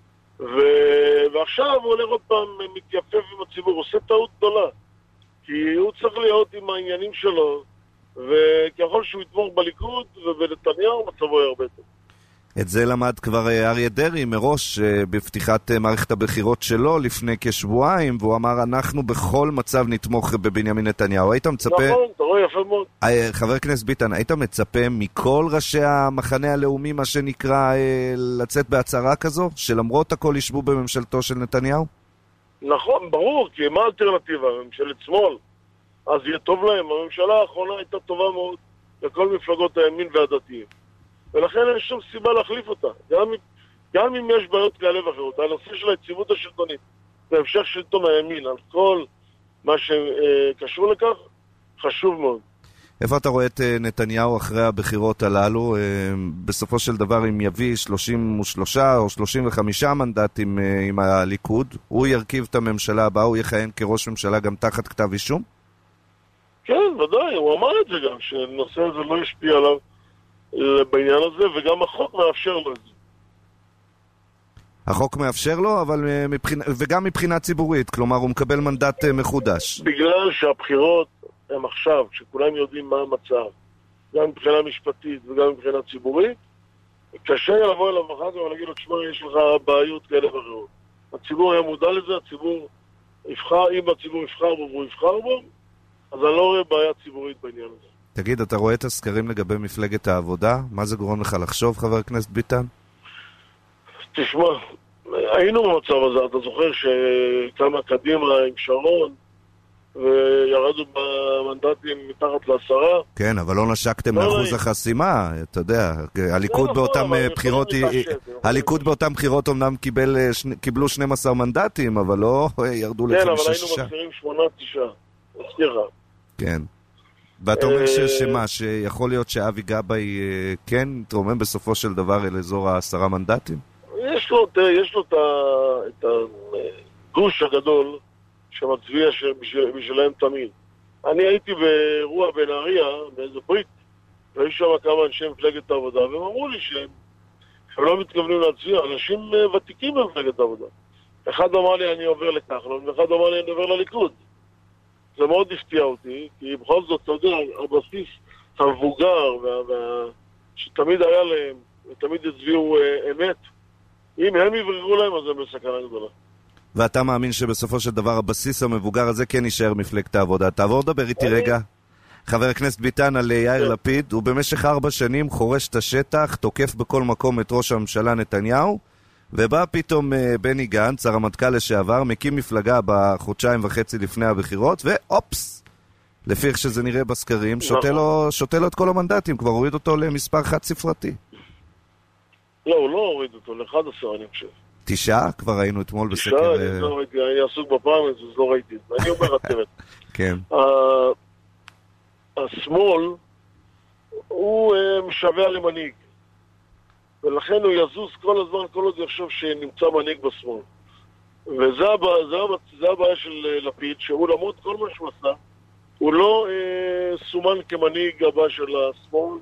ועכשיו הוא הולך עוד פעם מתייפף עם הציבור, עושה טעות גדולה, כי הוא צריך להיות עם העניינים שלו, וככל שהוא יתמוך בליכוד ובנתניהו, מצבו יהיה הרבה טוב. את זה למד כבר אריה דרעי מראש בפתיחת מערכת הבחירות שלו לפני כשבועיים, והוא אמר אנחנו בכל מצב נתמוך בבנימין נתניהו. היית מצפה... נכון, אתה רואה יפה מאוד. חבר הכנסת ביטן, היית מצפה מכל ראשי המחנה הלאומי, מה שנקרא, לצאת בהצהרה כזו, שלמרות הכל ישבו בממשלתו של נתניהו? נכון, ברור, כי מה האלטרנטיבה? ממשלת שמאל. אז יהיה טוב להם. הממשלה האחרונה הייתה טובה מאוד לכל מפלגות הימין והדתיים. ולכן אין שום סיבה להחליף אותה. גם אם יש בעיות כאלה ואחרות. הנושא של היציבות השלטונית, והמשך שלטון הימין, על כל מה שקשור לכך, חשוב מאוד. איפה אתה רואה את נתניהו אחרי הבחירות הללו? בסופו של דבר, אם יביא 33 או 35 מנדטים עם הליכוד, הוא ירכיב את הממשלה הבאה, הוא יכהן כראש ממשלה גם תחת כתב אישום? כן, ודאי, הוא אמר את זה גם, שהנושא הזה לא ישפיע עליו בעניין הזה, וגם החוק מאפשר לו את זה. החוק מאפשר לו, אבל וגם מבחינה ציבורית, כלומר הוא מקבל מנדט מחודש. בגלל שהבחירות הם עכשיו, כשכולם יודעים מה המצב, גם מבחינה משפטית וגם מבחינה ציבורית, קשה לבוא אליו אחר כך ולהגיד לו, תשמע, יש לך בעיות כאלה ואחרות. הציבור היה מודע לזה, הציבור יבחר, אם הציבור יבחר בו והוא יבחר בו, אז אני לא רואה בעיה ציבורית בעניין הזה. תגיד, אתה רואה את הסקרים לגבי מפלגת העבודה? מה זה גורם לך לחשוב, חבר הכנסת ביטן? תשמע, היינו במצב הזה, אתה זוכר שכמה קדימה עם שרון, וירדו במנדטים מתחת ל10. כן, אבל לא נשקתם לאחוז החסימה, אתה יודע, הליכוד באותם בחירות, הליכוד באותם בחירות אמנם קיבלו 12 מנדטים, אבל לא ירדו ל5-6. כן, אבל היינו מחזירים 8-9, אזכיר לך. כן. ואתה אומר שמה, שיכול להיות שאבי גבאי כן תרומם בסופו של דבר אל אזור 10 מנדטים? יש לו את הגוש הגדול שמצביע בשבילם תמיד. אני הייתי באירוע בנהריה, באיזה ברית, והיו שם כמה אנשי מפלגת העבודה, והם אמרו לי שהם לא מתכוונים להצביע, אנשים ותיקים במפלגת העבודה. אחד אמר לי אני עובר לכחלון, ואחד אמר לי אני עובר לליכוד. זה מאוד הפתיע אותי, כי בכל זאת, אתה יודע, הבסיס המבוגר שתמיד היה להם, ותמיד הצביעו אמת, אם הם יבררו להם, אז הם בסכנה גדולה. ואתה מאמין שבסופו של דבר הבסיס המבוגר הזה כן יישאר מפלגת העבודה. תעבור דבר איתי רגע, חבר הכנסת ביטן, על יאיר לפיד. הוא במשך 4 שנים חורש את השטח, תוקף בכל מקום את ראש הממשלה נתניהו, ובא פתאום בני גנץ, הרמטכ"ל לשעבר, מקים מפלגה בחודשיים וחצי לפני הבחירות, ואופס, לפי איך שזה נראה בסקרים, שותה לו את כל המנדטים, כבר הוריד אותו למספר חד ספרתי. לא, הוא לא הוריד אותו, ל-11 אני חושב. 9? כבר ראינו אתמול בסקר. 9, אני לא ראיתי, אני עסוק בפריימריז, אז לא ראיתי. אני אומר הצוות. כן. השמאל הוא משווה למנהיג. ולכן הוא יזוז כל הזמן, כל עוד יחשוב שנמצא מנהיג בשמאל. וזה הבעיה של לפיד, שהוא למרות כל מה שהוא עשה, הוא לא סומן כמנהיג הבא של השמאל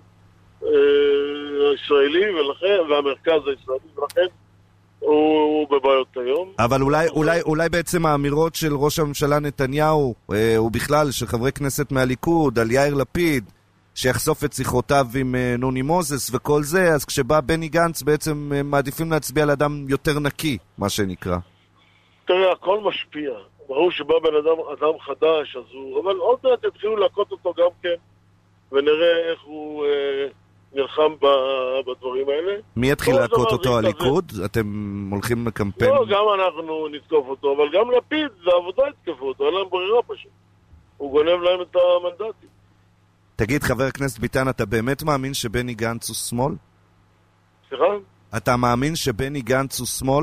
הישראלי, והמרכז הישראלי, ולכן הוא בבעיות היום. אבל אולי בעצם האמירות של ראש הממשלה נתניהו, ובכלל של חברי כנסת מהליכוד, על יאיר לפיד, שיחשוף את שיחותיו עם נוני מוזס וכל זה, אז כשבא בני גנץ בעצם מעדיפים להצביע על אדם יותר נקי, מה שנקרא. תראה, הכל משפיע. ברור שבא בן אדם חדש, אז הוא... אבל עוד מעט התחילו להכות אותו גם כן, ונראה איך הוא נלחם בדברים האלה. מי יתחיל להכות אותו, הליכוד? אתם הולכים לקמפיין? לא, גם אנחנו נתקוף אותו, אבל גם לפיד, זה עבודה יתקפו אותו, אין להם ברירה פשוט. הוא גונב להם את המנדטים. תגיד, חבר הכנסת ביטן, אתה באמת מאמין שבני גנץ הוא שמאל? סליחה? אתה מאמין שבני גנץ הוא שמאל?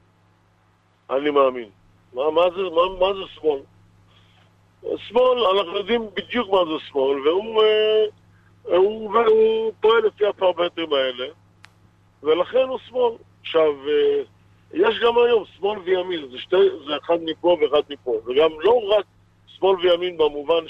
אני מאמין. מה זה שמאל? שמאל, אנחנו יודעים בדיוק מה זה שמאל, והוא פועל לפי הפרמטרים האלה, ולכן הוא שמאל. עכשיו, יש גם היום שמאל וימין, זה אחד מפה ואחד מפה. וגם לא רק שמאל וימין במובן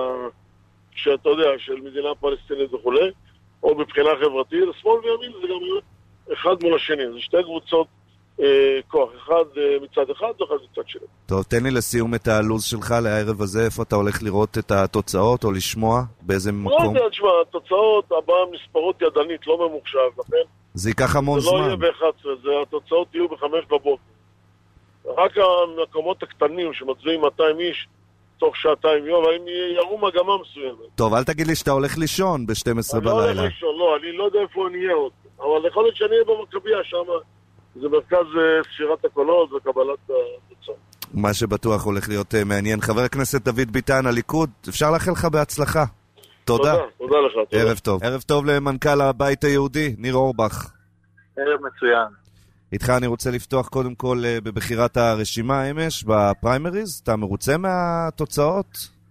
שאתה יודע, של מדינה פלסטינית וכו', או מבחינה חברתית, שמאל וימין זה גם אחד מול השני. זה שתי קבוצות כוח, אחד מצד אחד ואחד מצד שני. טוב, תן לי לסיום את הלוז שלך לערב הזה, איפה אתה הולך לראות את התוצאות או לשמוע, באיזה מקום? לא יודע, תשמע, התוצאות הבאה מספרות ידנית, לא ממוחשב, לכן זה ייקח המון זמן. זה לא יהיה ב-11, התוצאות יהיו ב-5 בבוקר. רק המקומות הקטנים שמצביעים 200 איש, תוך שעתיים יום, האם יראו מגמה מסוימת. טוב, אל תגיד לי שאתה הולך לישון ב-12 בלילה. אני לא הולך לישון, לא, אני לא יודע איפה אני אהיה עוד. אבל יכול להיות שאני אהיה במכבייה שם, זה מרכז ספירת הקולות וקבלת התוצאות. מה שבטוח הולך להיות מעניין. חבר הכנסת דוד ביטן, הליכוד, אפשר לאחל לך בהצלחה. תודה. תודה לך. ערב טוב. ערב טוב למנכ"ל הבית היהודי, ניר אורבך. ערב מצוין. איתך אני רוצה לפתוח קודם כל בבחירת הרשימה אמש בפריימריז. אתה מרוצה מהתוצאות?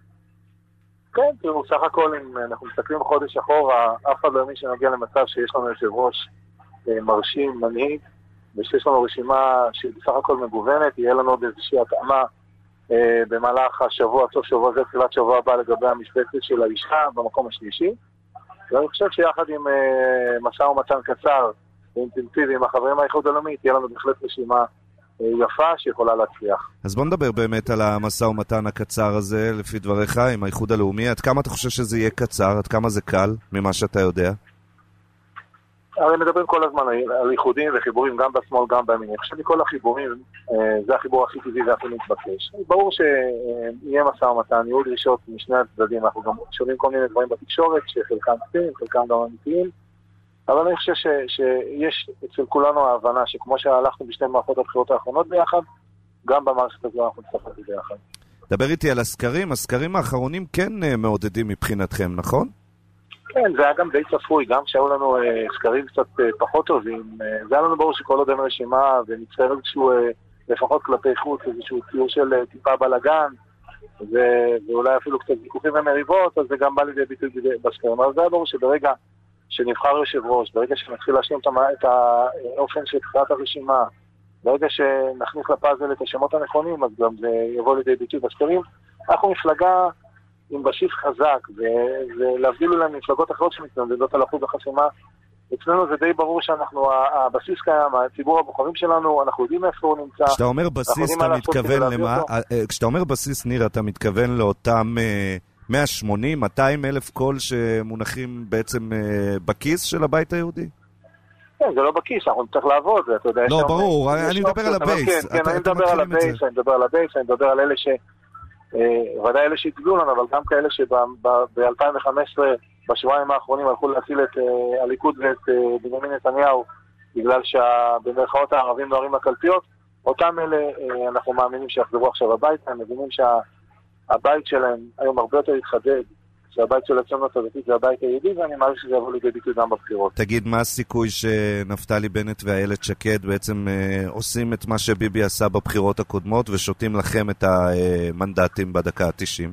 כן, תראו, סך הכל אם אנחנו מסתכלים חודש אחורה, אף אחד לא ימין שנגיע למצב שיש לנו יושב ראש מרשים, מנהיג, ושיש לנו רשימה שבסך הכל מגוונת, יהיה לנו עוד איזושהי התאמה במהלך השבוע, סוף שבוע זה, תחילת שבוע הבא לגבי המשבצת של האישה במקום השלישי. ואני חושב שיחד עם משא ומתן קצר אינטנסיבי עם החברים מהאיחוד הלאומי, תהיה לנו בהחלט רשימה יפה שיכולה להצליח. אז בוא נדבר באמת על המשא ומתן הקצר הזה, לפי דבריך, עם האיחוד הלאומי. עד כמה אתה חושב שזה יהיה קצר? עד כמה זה קל, ממה שאתה יודע? הרי מדברים כל הזמן על איחודים וחיבורים גם בשמאל, גם בימין. אני חושב שכל החיבורים, זה החיבור הכי טבעי והכי מתבקש. ברור שיהיה משא ומתן, יהיו דרישות משני הצדדים. אנחנו גם שומעים כל מיני דברים בתקשורת, שחלקם קטנים, חלקם גם אמיתיים. אבל אני חושב שיש אצל כולנו ההבנה שכמו שהלכנו בשתי מערכות הבחירות האחרונות ביחד, גם במערכת הזו אנחנו נצטרף ביחד. דבר איתי על הסקרים. הסקרים האחרונים כן מעודדים מבחינתכם, נכון? כן, זה היה גם די צפוי, גם שהיו לנו סקרים קצת פחות טובים. זה היה לנו ברור שכל עוד אין רשימה, ונצטרך איזשהו, לפחות כלפי חוץ, איזשהו ציור של טיפה בלגן, ואולי אפילו קצת ויכוחים ומריבות, אז זה גם בא לידי ביטוי בסקרים. אבל זה היה ברור שברגע שנבחר יושב ראש, ברגע שנתחיל להשלים את האופן של בחירת הרשימה, ברגע שנכניס לפאזל את השמות הנכונים, אז גם זה יבוא לידי ביטוי בסקרים. אנחנו מפלגה עם בסיס חזק, ולהבדיל אולי מפלגות אחרות שמתנדדות על אחוז החסימה, אצלנו זה די ברור שאנחנו, הבסיס קיים, הציבור הבוחרים שלנו, אנחנו יודעים איפה הוא נמצא. כשאתה אומר בסיס, אתה מתכוון למה? כשאתה אומר בסיס, ניר, אתה מתכוון לאותם 180, 200 אלף קול שמונחים בעצם בכיס של הבית היהודי? כן, זה לא בכיס, אנחנו צריך לעבוד, אתה יודע. לא, ברור, אני מדבר על הבייס. כן, אני מדבר על הבייס, אני מדבר על אלה ודאי אלה שהתגלו לנו, אבל גם כאלה שב-2015, בשבועיים האחרונים, הלכו להציל את הליכוד ואת בנימין נתניהו, בגלל שבמרכאות הערבים נוהרים לקלפיות, אותם אלה אנחנו מאמינים שיחזרו עכשיו הביתה, הם מבינים שהבית שלהם היום הרבה יותר יתחדד, שהבית של הציונות הדתית זה הבית היהודי, ואני מעריך שזה יבוא לידי ביטוי גם בבחירות. תגיד, מה הסיכוי שנפתלי בנט ואיילת שקד בעצם עושים את מה שביבי עשה בבחירות הקודמות, ושותים לכם את המנדטים בדקה ה-90?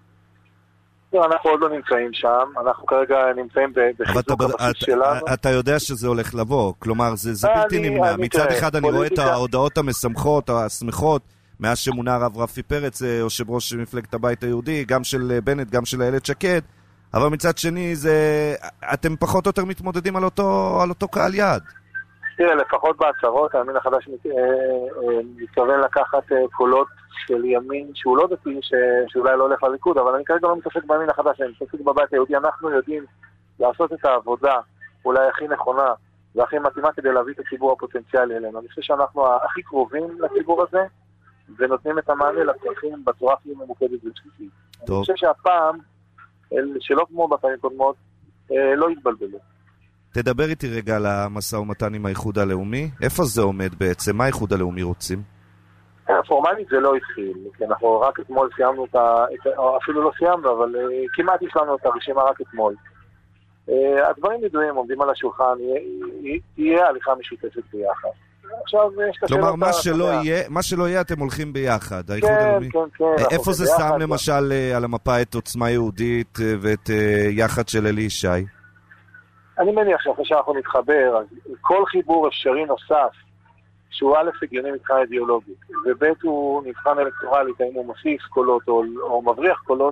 אנחנו עוד לא נמצאים שם, אנחנו כרגע נמצאים בחיזוק הבסיס שלנו. אתה יודע שזה הולך לבוא, כלומר זה בלתי נמנע. מצד אחד אני רואה את ההודעות המשמחות, השמחות, מאז שמונה הרב רפי פרץ, יושב ראש מפלגת הבית היהודי, גם של בנט, גם של איילת שקד, אבל מצד שני, אתם פחות או יותר מתמודדים על אותו קהל יעד. תראה, לפחות בהצהרות, הימין החדש מתכוון לקחת קולות של ימין שהוא לא דתי, שאולי לא הולך לליכוד, אבל אני כרגע לא מתעסק בימין החדש, אני מתעסק בבית היהודי. אנחנו יודעים לעשות את העבודה אולי הכי נכונה והכי מתאימה כדי להביא את הציבור הפוטנציאלי אלינו. אני חושב שאנחנו הכי קרובים לציבור הזה, ונותנים את המענה לצרכים בצורה הכי ממוקדת ובסיסית. אני חושב שהפעם, שלא כמו בפעמים קודמות, לא יתבלבלו. תדבר איתי רגע על המשא ומתן עם האיחוד הלאומי. איפה זה עומד בעצם? מה האיחוד הלאומי רוצים? פורמלית זה לא התחיל, כי אנחנו רק אתמול סיימנו אפילו לא סיימנו, אבל כמעט יש לנו את הרשימה רק אתמול. הדברים ידועים, עומדים על השולחן, תהיה הליכה משותפת ביחד. כלומר, מה שלא יהיה, אתם הולכים ביחד, האיחוד הלאומי. איפה זה שם למשל על המפה את עוצמה יהודית ואת יחד של אלי ישי? אני מניח שאחרי שאנחנו נתחבר, אז כל חיבור אפשרי נוסף, שהוא א' הגיוני מבחינה אידיאולוגית, וב' הוא נבחן אלקטורלית, האם הוא מוסיף קולות או מבריח קולות,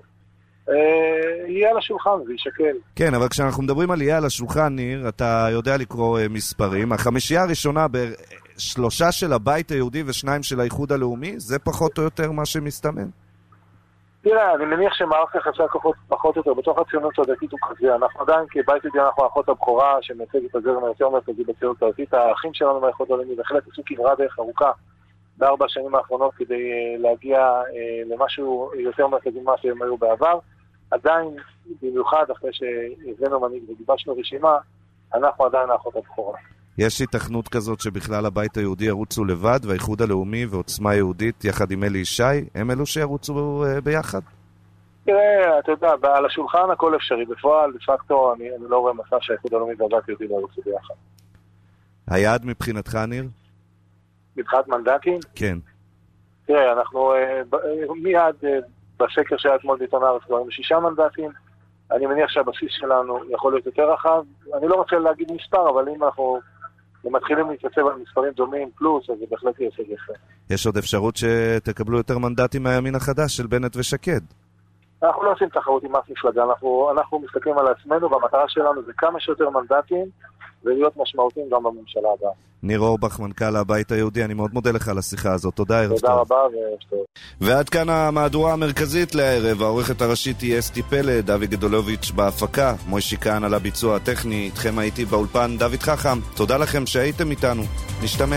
יהיה על השולחן וישקל. כן, אבל כשאנחנו מדברים על יהיה על השולחן, ניר, אתה יודע לקרוא מספרים. החמישייה הראשונה, 3 של הבית היהודי ו2 של האיחוד הלאומי, זה פחות או יותר מה שמסתמן? תראה, אני מניח שמערכת יחסי הכוחות פחות או יותר בתוך הציונות הדתית הוא כזה. אנחנו עדיין כבית יהודי אנחנו האחות הבכורה שמייצגת את הזרם היותר מרכזי בציונות הדתית. האחים שלנו מהאיחוד הלאומי בהחלט עשו כברת דרך ארוכה ב4 השנים האחרונות כדי להגיע למשהו יותר מרכזי ממה שהם היו בעבר. עדיין, במיוחד אחרי שהבאנו מנהיג וגיבשנו רשימה, אנחנו עדיין האחות הבכורה. יש התכנות כזאת שבכלל הבית היהודי ירוצו לבד, והאיחוד הלאומי ועוצמה יהודית יחד עם אלי ישי, הם אלו שירוצו ביחד? תראה, אתה יודע, על השולחן הכל אפשרי. בפועל, בפקטו, אני לא רואה מצב שהאיחוד הלאומי והבית היהודי לא ירוצו ביחד. היעד מבחינתך, ניר? מבחינת מנדטים? כן. תראה, אנחנו מיד בסקר שהיה אתמול בעיתון הארץ כבר עם 6 מנדטים. אני מניח שהבסיס שלנו יכול להיות יותר רחב. אני לא רוצה להגיד מספר, אבל אם אנחנו מתחילים להתייצב על מספרים דומים פלוס, אז זה בהחלט יהיה הישג יפה. יש עוד אפשרות שתקבלו יותר מנדטים מהימין החדש של בנט ושקד? אנחנו לא עושים תחרות עם אף מפלגה, אנחנו מסתכלים על עצמנו, והמטרה שלנו זה כמה שיותר מנדטים, ולהיות משמעותיים גם בממשלה הבאה. ניר אורבך, מנכ"ל הבית היהודי, אני מאוד מודה לך על השיחה הזאת. תודה, ערב טוב. תודה רבה וערב טוב. ועד כאן המהדורה המרכזית לערב. העורכת הראשית היא אסתי פלד, דוד גדולוביץ' בהפקה, מוישי כהן על הביצוע הטכני, איתכם הייתי באולפן דוד חכם. תודה לכם שהייתם איתנו. נשתמע.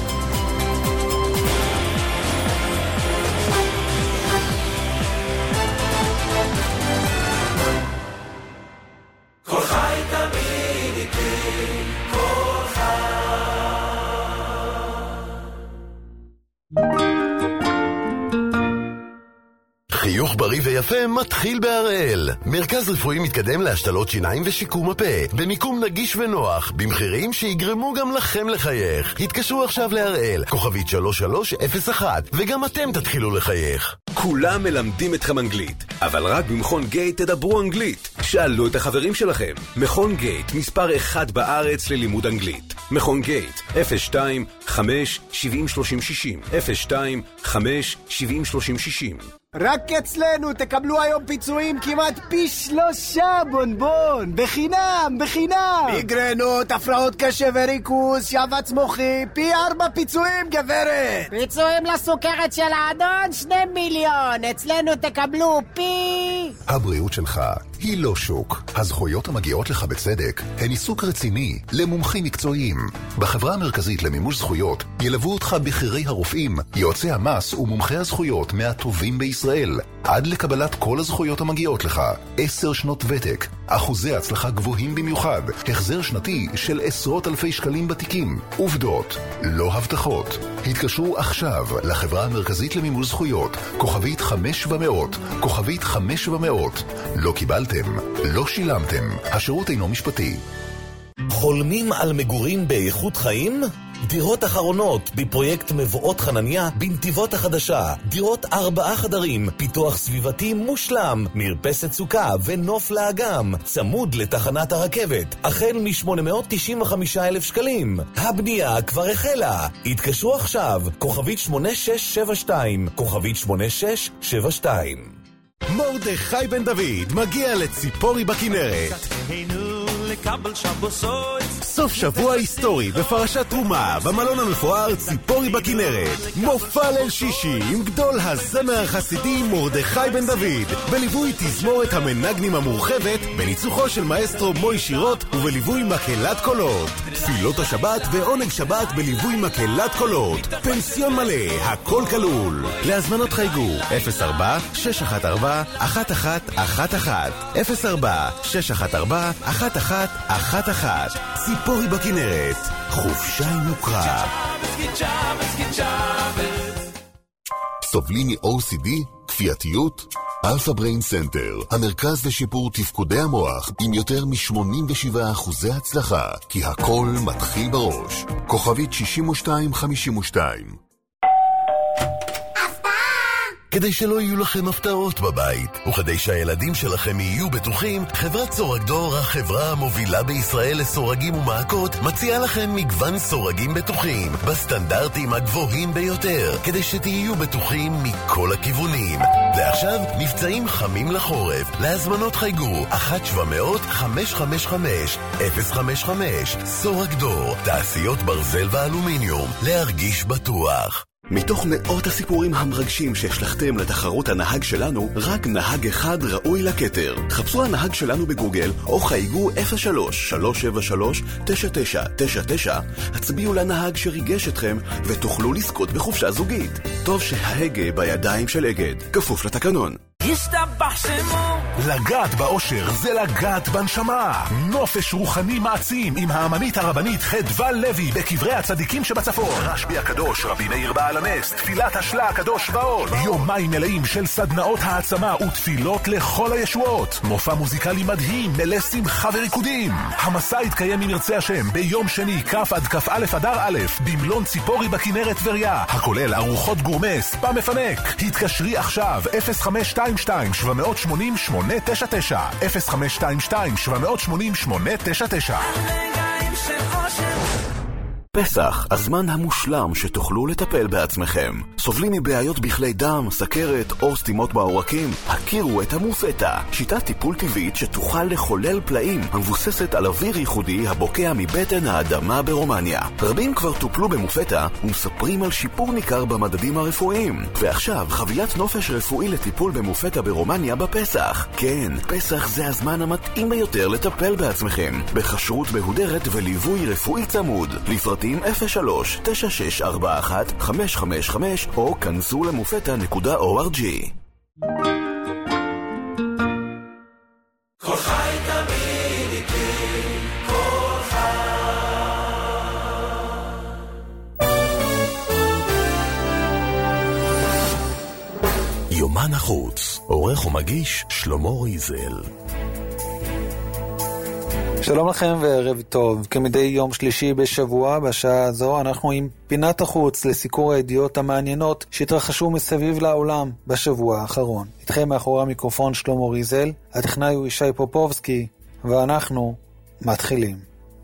חיוך בריא ויפה מתחיל בהראל. מרכז רפואי מתקדם להשתלות שיניים ושיקום הפה, במיקום נגיש ונוח, במחירים שיגרמו גם לכם לחייך. התקשרו עכשיו להראל, כוכבית 3301, וגם אתם תתחילו לחייך. כולם מלמדים אתכם אנגלית, אבל רק במכון גייט תדברו אנגלית. שאלו את החברים שלכם. מכון גייט, מספר 1 בארץ ללימוד אנגלית. מכון גייט, 02-5-70-30-60. 02-5-70-30-60. רק אצלנו תקבלו היום פיצויים כמעט פי 3 בונבון, בחינם, בחינם. מיגרנות, הפרעות קשב וריכוז, שבץ מוחי, פי 4 פיצויים גברת. פיצויים לסוכרת של האדון 2 מיליון, אצלנו תקבלו פי... הבריאות שלך היא לא שוק. הזכויות המגיעות לך בצדק הן עיסוק רציני למומחים מקצועיים. בחברה המרכזית למימוש זכויות ילוו אותך בחירי הרופאים, יועצי המס ומומחי הזכויות מהטובים בישראל, עד לקבלת כל הזכויות המגיעות לך. 10 שנות ותק, אחוזי הצלחה גבוהים במיוחד, החזר שנתי של עשרות אלפי שקלים בתיקים. עובדות, לא הבטחות. התקשרו עכשיו לחברה המרכזית למימוש זכויות, כוכבית 500, כוכבית 500. לא קיבלתם, לא שילמתם. השירות אינו משפטי. חולמים על מגורים באיכות חיים? דירות אחרונות בפרויקט מבואות חנניה בנתיבות החדשה. דירות 4 חדרים, פיתוח סביבתי מושלם, מרפסת סוכה ונוף לאגם, צמוד לתחנת הרכבת, החל מ-895,000 שקלים. הבנייה כבר החלה. התקשרו עכשיו, כוכבית 8672, כוכבית 8672. מרדכי בן דוד מגיע לציפורי בכנרת. סוף שבוע היסטורי בפרשת תרומה במלון המפואר ציפורי בכנרת. מופע ליל שישי עם גדול הזמר החסידי מרדכי בן דוד, בליווי תזמורת המנגנים המורחבת, בניצוחו של מאסטרו מוי שירות ובליווי מקהלת קולות. תפילות השבת ועונג שבת בליווי מקהלת קולות. פנסיון מלא, הכל כלול. להזמנות חייגו 04-614-1111 ציפורי בכנרת, חופשה יוקרה. סובלים מ-OCD, כפייתיות? אלפא בריין סנטר, המרכז לשיפור תפקודי המוח עם יותר מ-87% הצלחה, כי הכל מתחיל בראש. כוכבית 6252. כדי שלא יהיו לכם הפתעות בבית, וכדי שהילדים שלכם יהיו בטוחים, חברת סורגדור, החברה המובילה בישראל לסורגים ומעקות, מציעה לכם מגוון סורגים בטוחים, בסטנדרטים הגבוהים ביותר, כדי שתהיו בטוחים מכל הכיוונים. ועכשיו, מבצעים חמים לחורף. להזמנות חייגו 1-700-555-055. סורגדור, תעשיות ברזל ואלומיניום, להרגיש בטוח. מתוך מאות הסיפורים המרגשים שהשלחתם לתחרות הנהג שלנו, רק נהג אחד ראוי לכתר. חפשו הנהג שלנו בגוגל או חייגו 03-373-9999. הצביעו לנהג שריגש אתכם ותוכלו לזכות בחופשה זוגית. טוב שההגה בידיים של אגד, כפוף לתקנון. ישתבח שמו. לגעת באושר זה לגעת בנשמה. נופש רוחני מעצים עם האמנית הרבנית חדווה לוי בקברי הצדיקים שבצפון. רשב"י הקדוש, רבי מאיר בעל הנס, תפילת השלה הקדוש ועוד. יומיים מלאים של סדנאות העצמה ותפילות לכל הישועות. מופע מוזיקלי מדהים מלא שמחה וריקודים. המסע יתקיים אם ירצה השם ביום שני כ' עד כ"א אדר א' במלון ציפורי בכנרת טבריה, הכולל ארוחות גורמה, ספא מפנק. התקשרי עכשיו 0522-780-899 0522-780-899. פסח, הזמן המושלם שתוכלו לטפל בעצמכם. סובלים מבעיות בכלי דם, סכרת או סתימות בעורקים? הכירו את המופטה, שיטת טיפול טבעית שתוכל לחולל פלאים, המבוססת על אוויר ייחודי הבוקע מבטן האדמה ברומניה. רבים כבר טופלו במופטה ומספרים על שיפור ניכר במדדים הרפואיים. ועכשיו חבילת נופש רפואי לטיפול במופטה ברומניה בפסח. כן, פסח זה הזמן המתאים ביותר לטפל בעצמכם, בכשרות מהודרת וליווי רפואי צמוד. לפרטים 03-9641-555 או כנסו למופתה.org. כל חי תמיד איתי, כל חי. יומן החוץ, עורך ומגיש שלמה ריזל. שלום לכם וערב טוב. כמדי יום שלישי בשבוע, בשעה הזו, אנחנו עם פינת החוץ לסיקור הידיעות המעניינות שהתרחשו מסביב לעולם בשבוע האחרון. איתכם מאחורי המיקרופון שלמה ריזל, הטכנאי הוא ישי פופובסקי, ואנחנו מתחילים.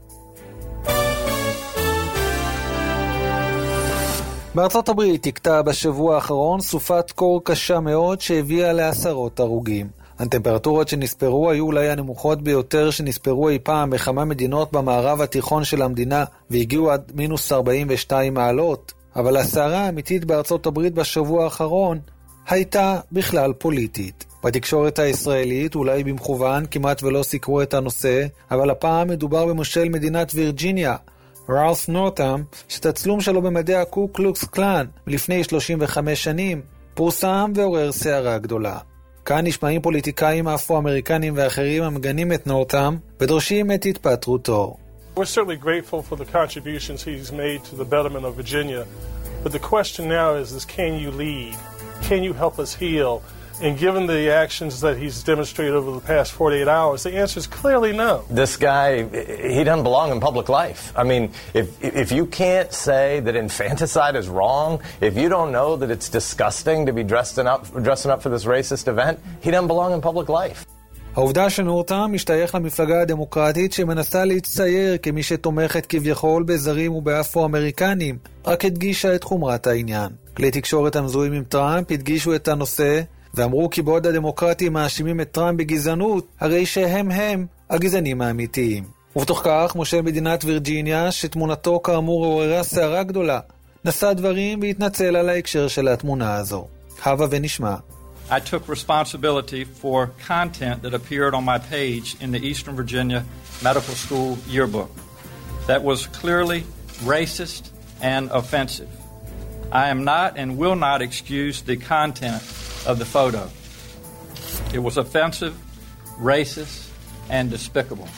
בארצות הברית תקטע בשבוע האחרון סופת קור קשה מאוד שהביאה לעשרות הרוגים. הטמפרטורות שנספרו היו אולי הנמוכות ביותר שנספרו אי פעם בכמה מדינות במערב התיכון של המדינה והגיעו עד מינוס 42 מעלות, אבל הסערה האמיתית בארצות הברית בשבוע האחרון הייתה בכלל פוליטית. בתקשורת הישראלית אולי במכוון כמעט ולא סיקרו את הנושא, אבל הפעם מדובר במושל מדינת וירג'יניה, ראלף נורת'ם, שתצלום שלו במדי הקו קלוקס קלאן לפני 35 שנים פורסם ועורר סערה גדולה. כאן נשמעים פוליטיקאים אפרו-אמריקנים ואחרים המגנים את נורת'ם ודורשים את התפטרותו. We're certainly grateful for the contributions he's made to the betterment of Virginia, but the question now is can you lead? Can you help us heal? And given the actions that he's demonstrated over the past 48 hours, the answer is clearly no. This guy, he doesn't belong in public life. I mean, if you can't say that infanticide is wrong, if you don't know that it's disgusting to be dressing up for this racist event, he doesn't belong in public life. העובדה שנורת'ם משתייך למפלגה הדמוקרטית שמנסה להצטייר כמי שתומכת כביכול בזרים ובאפרו-אמריקנים, רק הדגישה את חומרת העניין. כלי תקשורת המזוהים עם טראמפ הדגישו את הנושא, ואמרו כי בעוד הדמוקרטים מאשימים את טראמפ בגזענות, הרי שהם הגזענים האמיתיים. ובתוך כך, מושל מדינת וירג'יניה, שתמונתו כאמור עוררה סערה גדולה, נשא דברים והתנצל על ההקשר של התמונה הזו. הווה ונשמע. I took responsibility for content that appeared on my page in the Eastern Virginia Medical School yearbook that was clearly racist and offensive. I am not and will not excuse the content of the photo. It was offensive, racist, and despicable.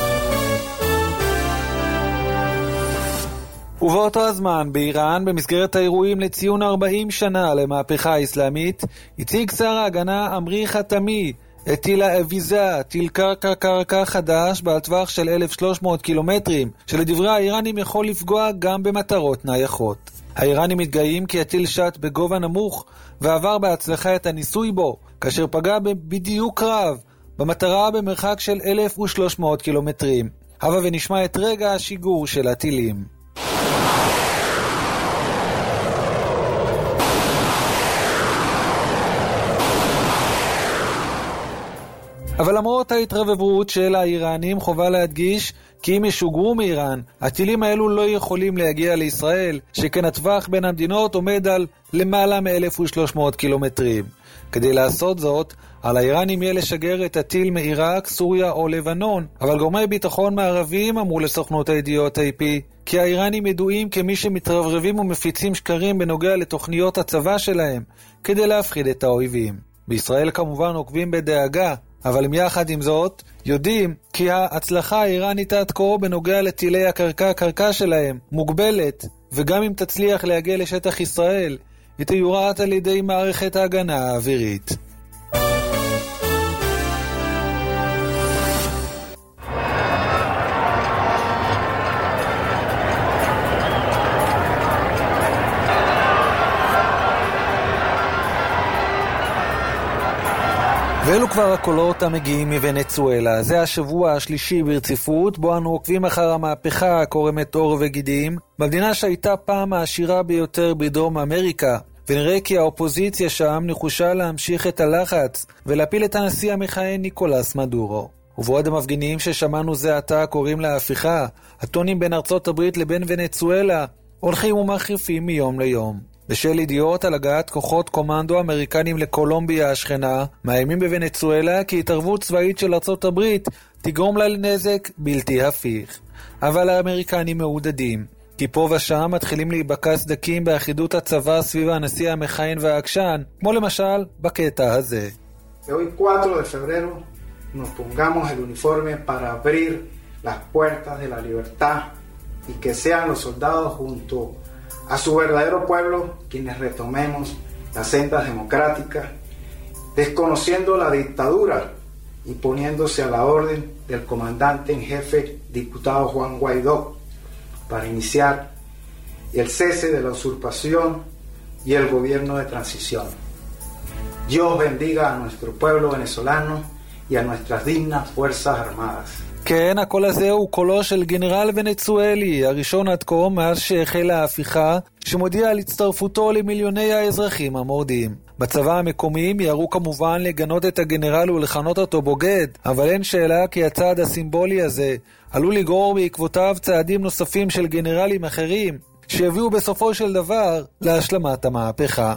ובאותו הזמן, באיראן, במסגרת האירועים לציון 40 שנה למהפכה האסלאמית, הציג שר ההגנה אמרי חתמי את טיל האביזה, טיל קרקע חדש בעל טווח של 1,300 קילומטרים, שלדברי האיראנים יכול לפגוע גם במטרות נייחות. האיראנים מתגאים כי הטיל שט בגובה נמוך ועבר בהצלחה את הניסוי בו, כאשר פגע בדיוק רב במטרה במרחק של 1,300 קילומטרים. הווה ונשמע את רגע השיגור של הטילים. אבל למרות ההתרבבות של האיראנים חובה להדגיש כי אם ישוגרו מאיראן, הטילים האלו לא יכולים להגיע לישראל, שכן הטווח בין המדינות עומד על למעלה מ-1,300 קילומטרים. כדי לעשות זאת, על האיראנים יהיה לשגר את הטיל מעיראק, סוריה או לבנון, אבל גורמי ביטחון מערבים אמרו לסוכנות הידיעות AP, כי האיראנים ידועים כמי שמתרברבים ומפיצים שקרים בנוגע לתוכניות הצבא שלהם, כדי להפחיד את האויבים. בישראל כמובן עוקבים בדאגה, אבל אם יחד עם זאת, יודעים כי ההצלחה האיראנית עד כה בנוגע לטילי הקרקע שלהם מוגבלת, וגם אם תצליח להגיע לשטח ישראל, היא תיורט על ידי מערכת ההגנה האווירית. ואלו כבר הקולות המגיעים מוונצואלה. זה השבוע השלישי ברציפות, בו אנו עוקבים אחר המהפכה הקורמת עור וגידים, במדינה שהייתה פעם העשירה ביותר בדרום אמריקה, ונראה כי האופוזיציה שם נחושה להמשיך את הלחץ ולהפיל את הנשיא המכהן ניקולס מדורו. ובעוד המפגינים ששמענו זה עתה קוראים להפיכה, הטונים בין ארצות הברית לבין ונצואלה הולכים ומחריפים מיום ליום. בשל ידיעות על הגעת כוחות קומנדו אמריקנים לקולומביה השכנה, מאיימים בוונצואלה כי התערבות צבאית של ארצות הברית תגרום לה לנזק בלתי הפיך. אבל האמריקנים מעודדים, כי פה ושם מתחילים להיבקע סדקים באחידות הצבא סביב הנשיא המכהן והעקשן, כמו למשל בקטע הזה. Hoy 4 de febrero nos pongamos el uniforme para abrir las puertas de la libertad y que sean los soldados junto a su verdadero pueblo quienes retomemos las sendas democráticas, desconociendo la dictadura y poniéndose a la orden del comandante en jefe, diputado Juan Guaidó, para iniciar el cese de la usurpación y el gobierno de transición. Dios bendiga a nuestro pueblo venezolano y a nuestras dignas fuerzas armadas. כן, הקול הזה הוא קולו של גנרל ונצואלי, הראשון עד כה מאז שהחלה ההפיכה, שמודיע על הצטרפותו למיליוני האזרחים המורדים. בצבא המקומי יראו כמובן לגנות את הגנרל ולכנות אותו בוגד, אבל אין שאלה כי הצעד הסימבולי הזה עלול לגרור בעקבותיו צעדים נוספים של גנרלים אחרים, שיביאו בסופו של דבר להשלמת המהפכה.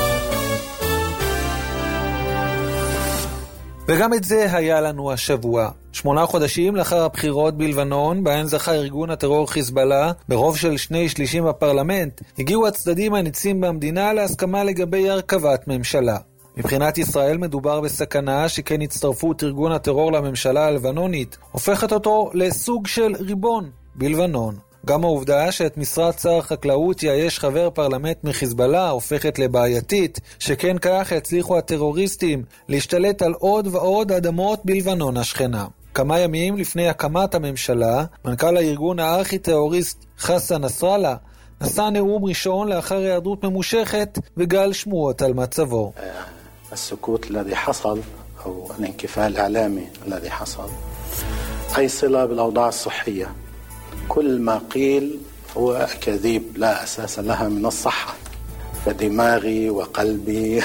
וגם את זה היה לנו השבוע. 8 חודשים לאחר הבחירות בלבנון, בהן זכה ארגון הטרור חיזבאללה, ברוב של 2/3 בפרלמנט, הגיעו הצדדים הניצים במדינה להסכמה לגבי הרכבת ממשלה. מבחינת ישראל מדובר בסכנה שכן הצטרפות ארגון הטרור לממשלה הלבנונית, הופכת אותו לסוג של ריבון בלבנון. גם העובדה שאת משרת שר החקלאות יאייש חבר פרלמנט מחיזבאללה הופכת לבעייתית, שכן כך יצליחו הטרוריסטים להשתלט על עוד ועוד אדמות בלבנון השכנה. כמה ימים לפני הקמת הממשלה, מנכ"ל הארגון הארכי-טרוריסט חסן נסראללה נשא נאום ראשון לאחר היעדרות ממושכת וגל שמועות על מצבו. السكوت الذي حصل أو الانكفاء الإعلامي الذي حصل أي صلة بالأوضاع الصحية. كل ما قيل هو كذب لا أساس لها من الصحة، فدماغي وقلبي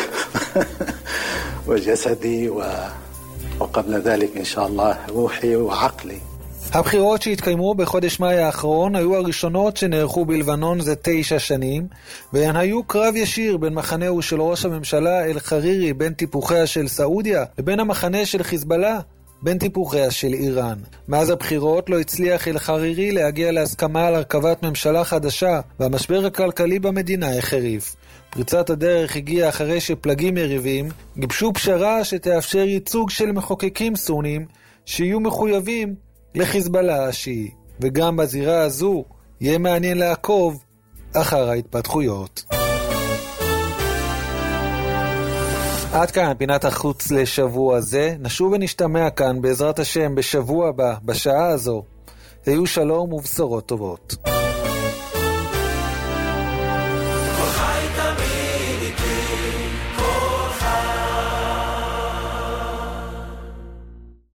وجسدي وقبل ذلك إن شاء الله روحي وعقلي. הבחירות שהתקיימו בחודש מאי האחרון היו הראשונות שנערכו בלבנון זה 9 שנים, והן היו קרב ישיר בין מחנהו של ראש הממשלה אל-חרירי בין טיפוחיה של סעודיה לבין המחנה של חיזבאללה בין טיפוחיה של איראן. מאז הבחירות לא הצליח אל-חרירי להגיע להסכמה על הרכבת ממשלה חדשה, והמשבר הכלכלי במדינה החריף. פריצת הדרך הגיעה אחרי שפלגים יריבים גיבשו פשרה שתאפשר ייצוג של מחוקקים סונים שיהיו מחויבים לחיזבאללה השיעי. וגם בזירה הזו יהיה מעניין לעקוב אחר ההתפתחויות. עד כאן פינת החוץ לשבוע זה. נשוב ונשתמע כאן בעזרת השם בשבוע הבא בשעה הזו. היו שלום ובשורות טובות.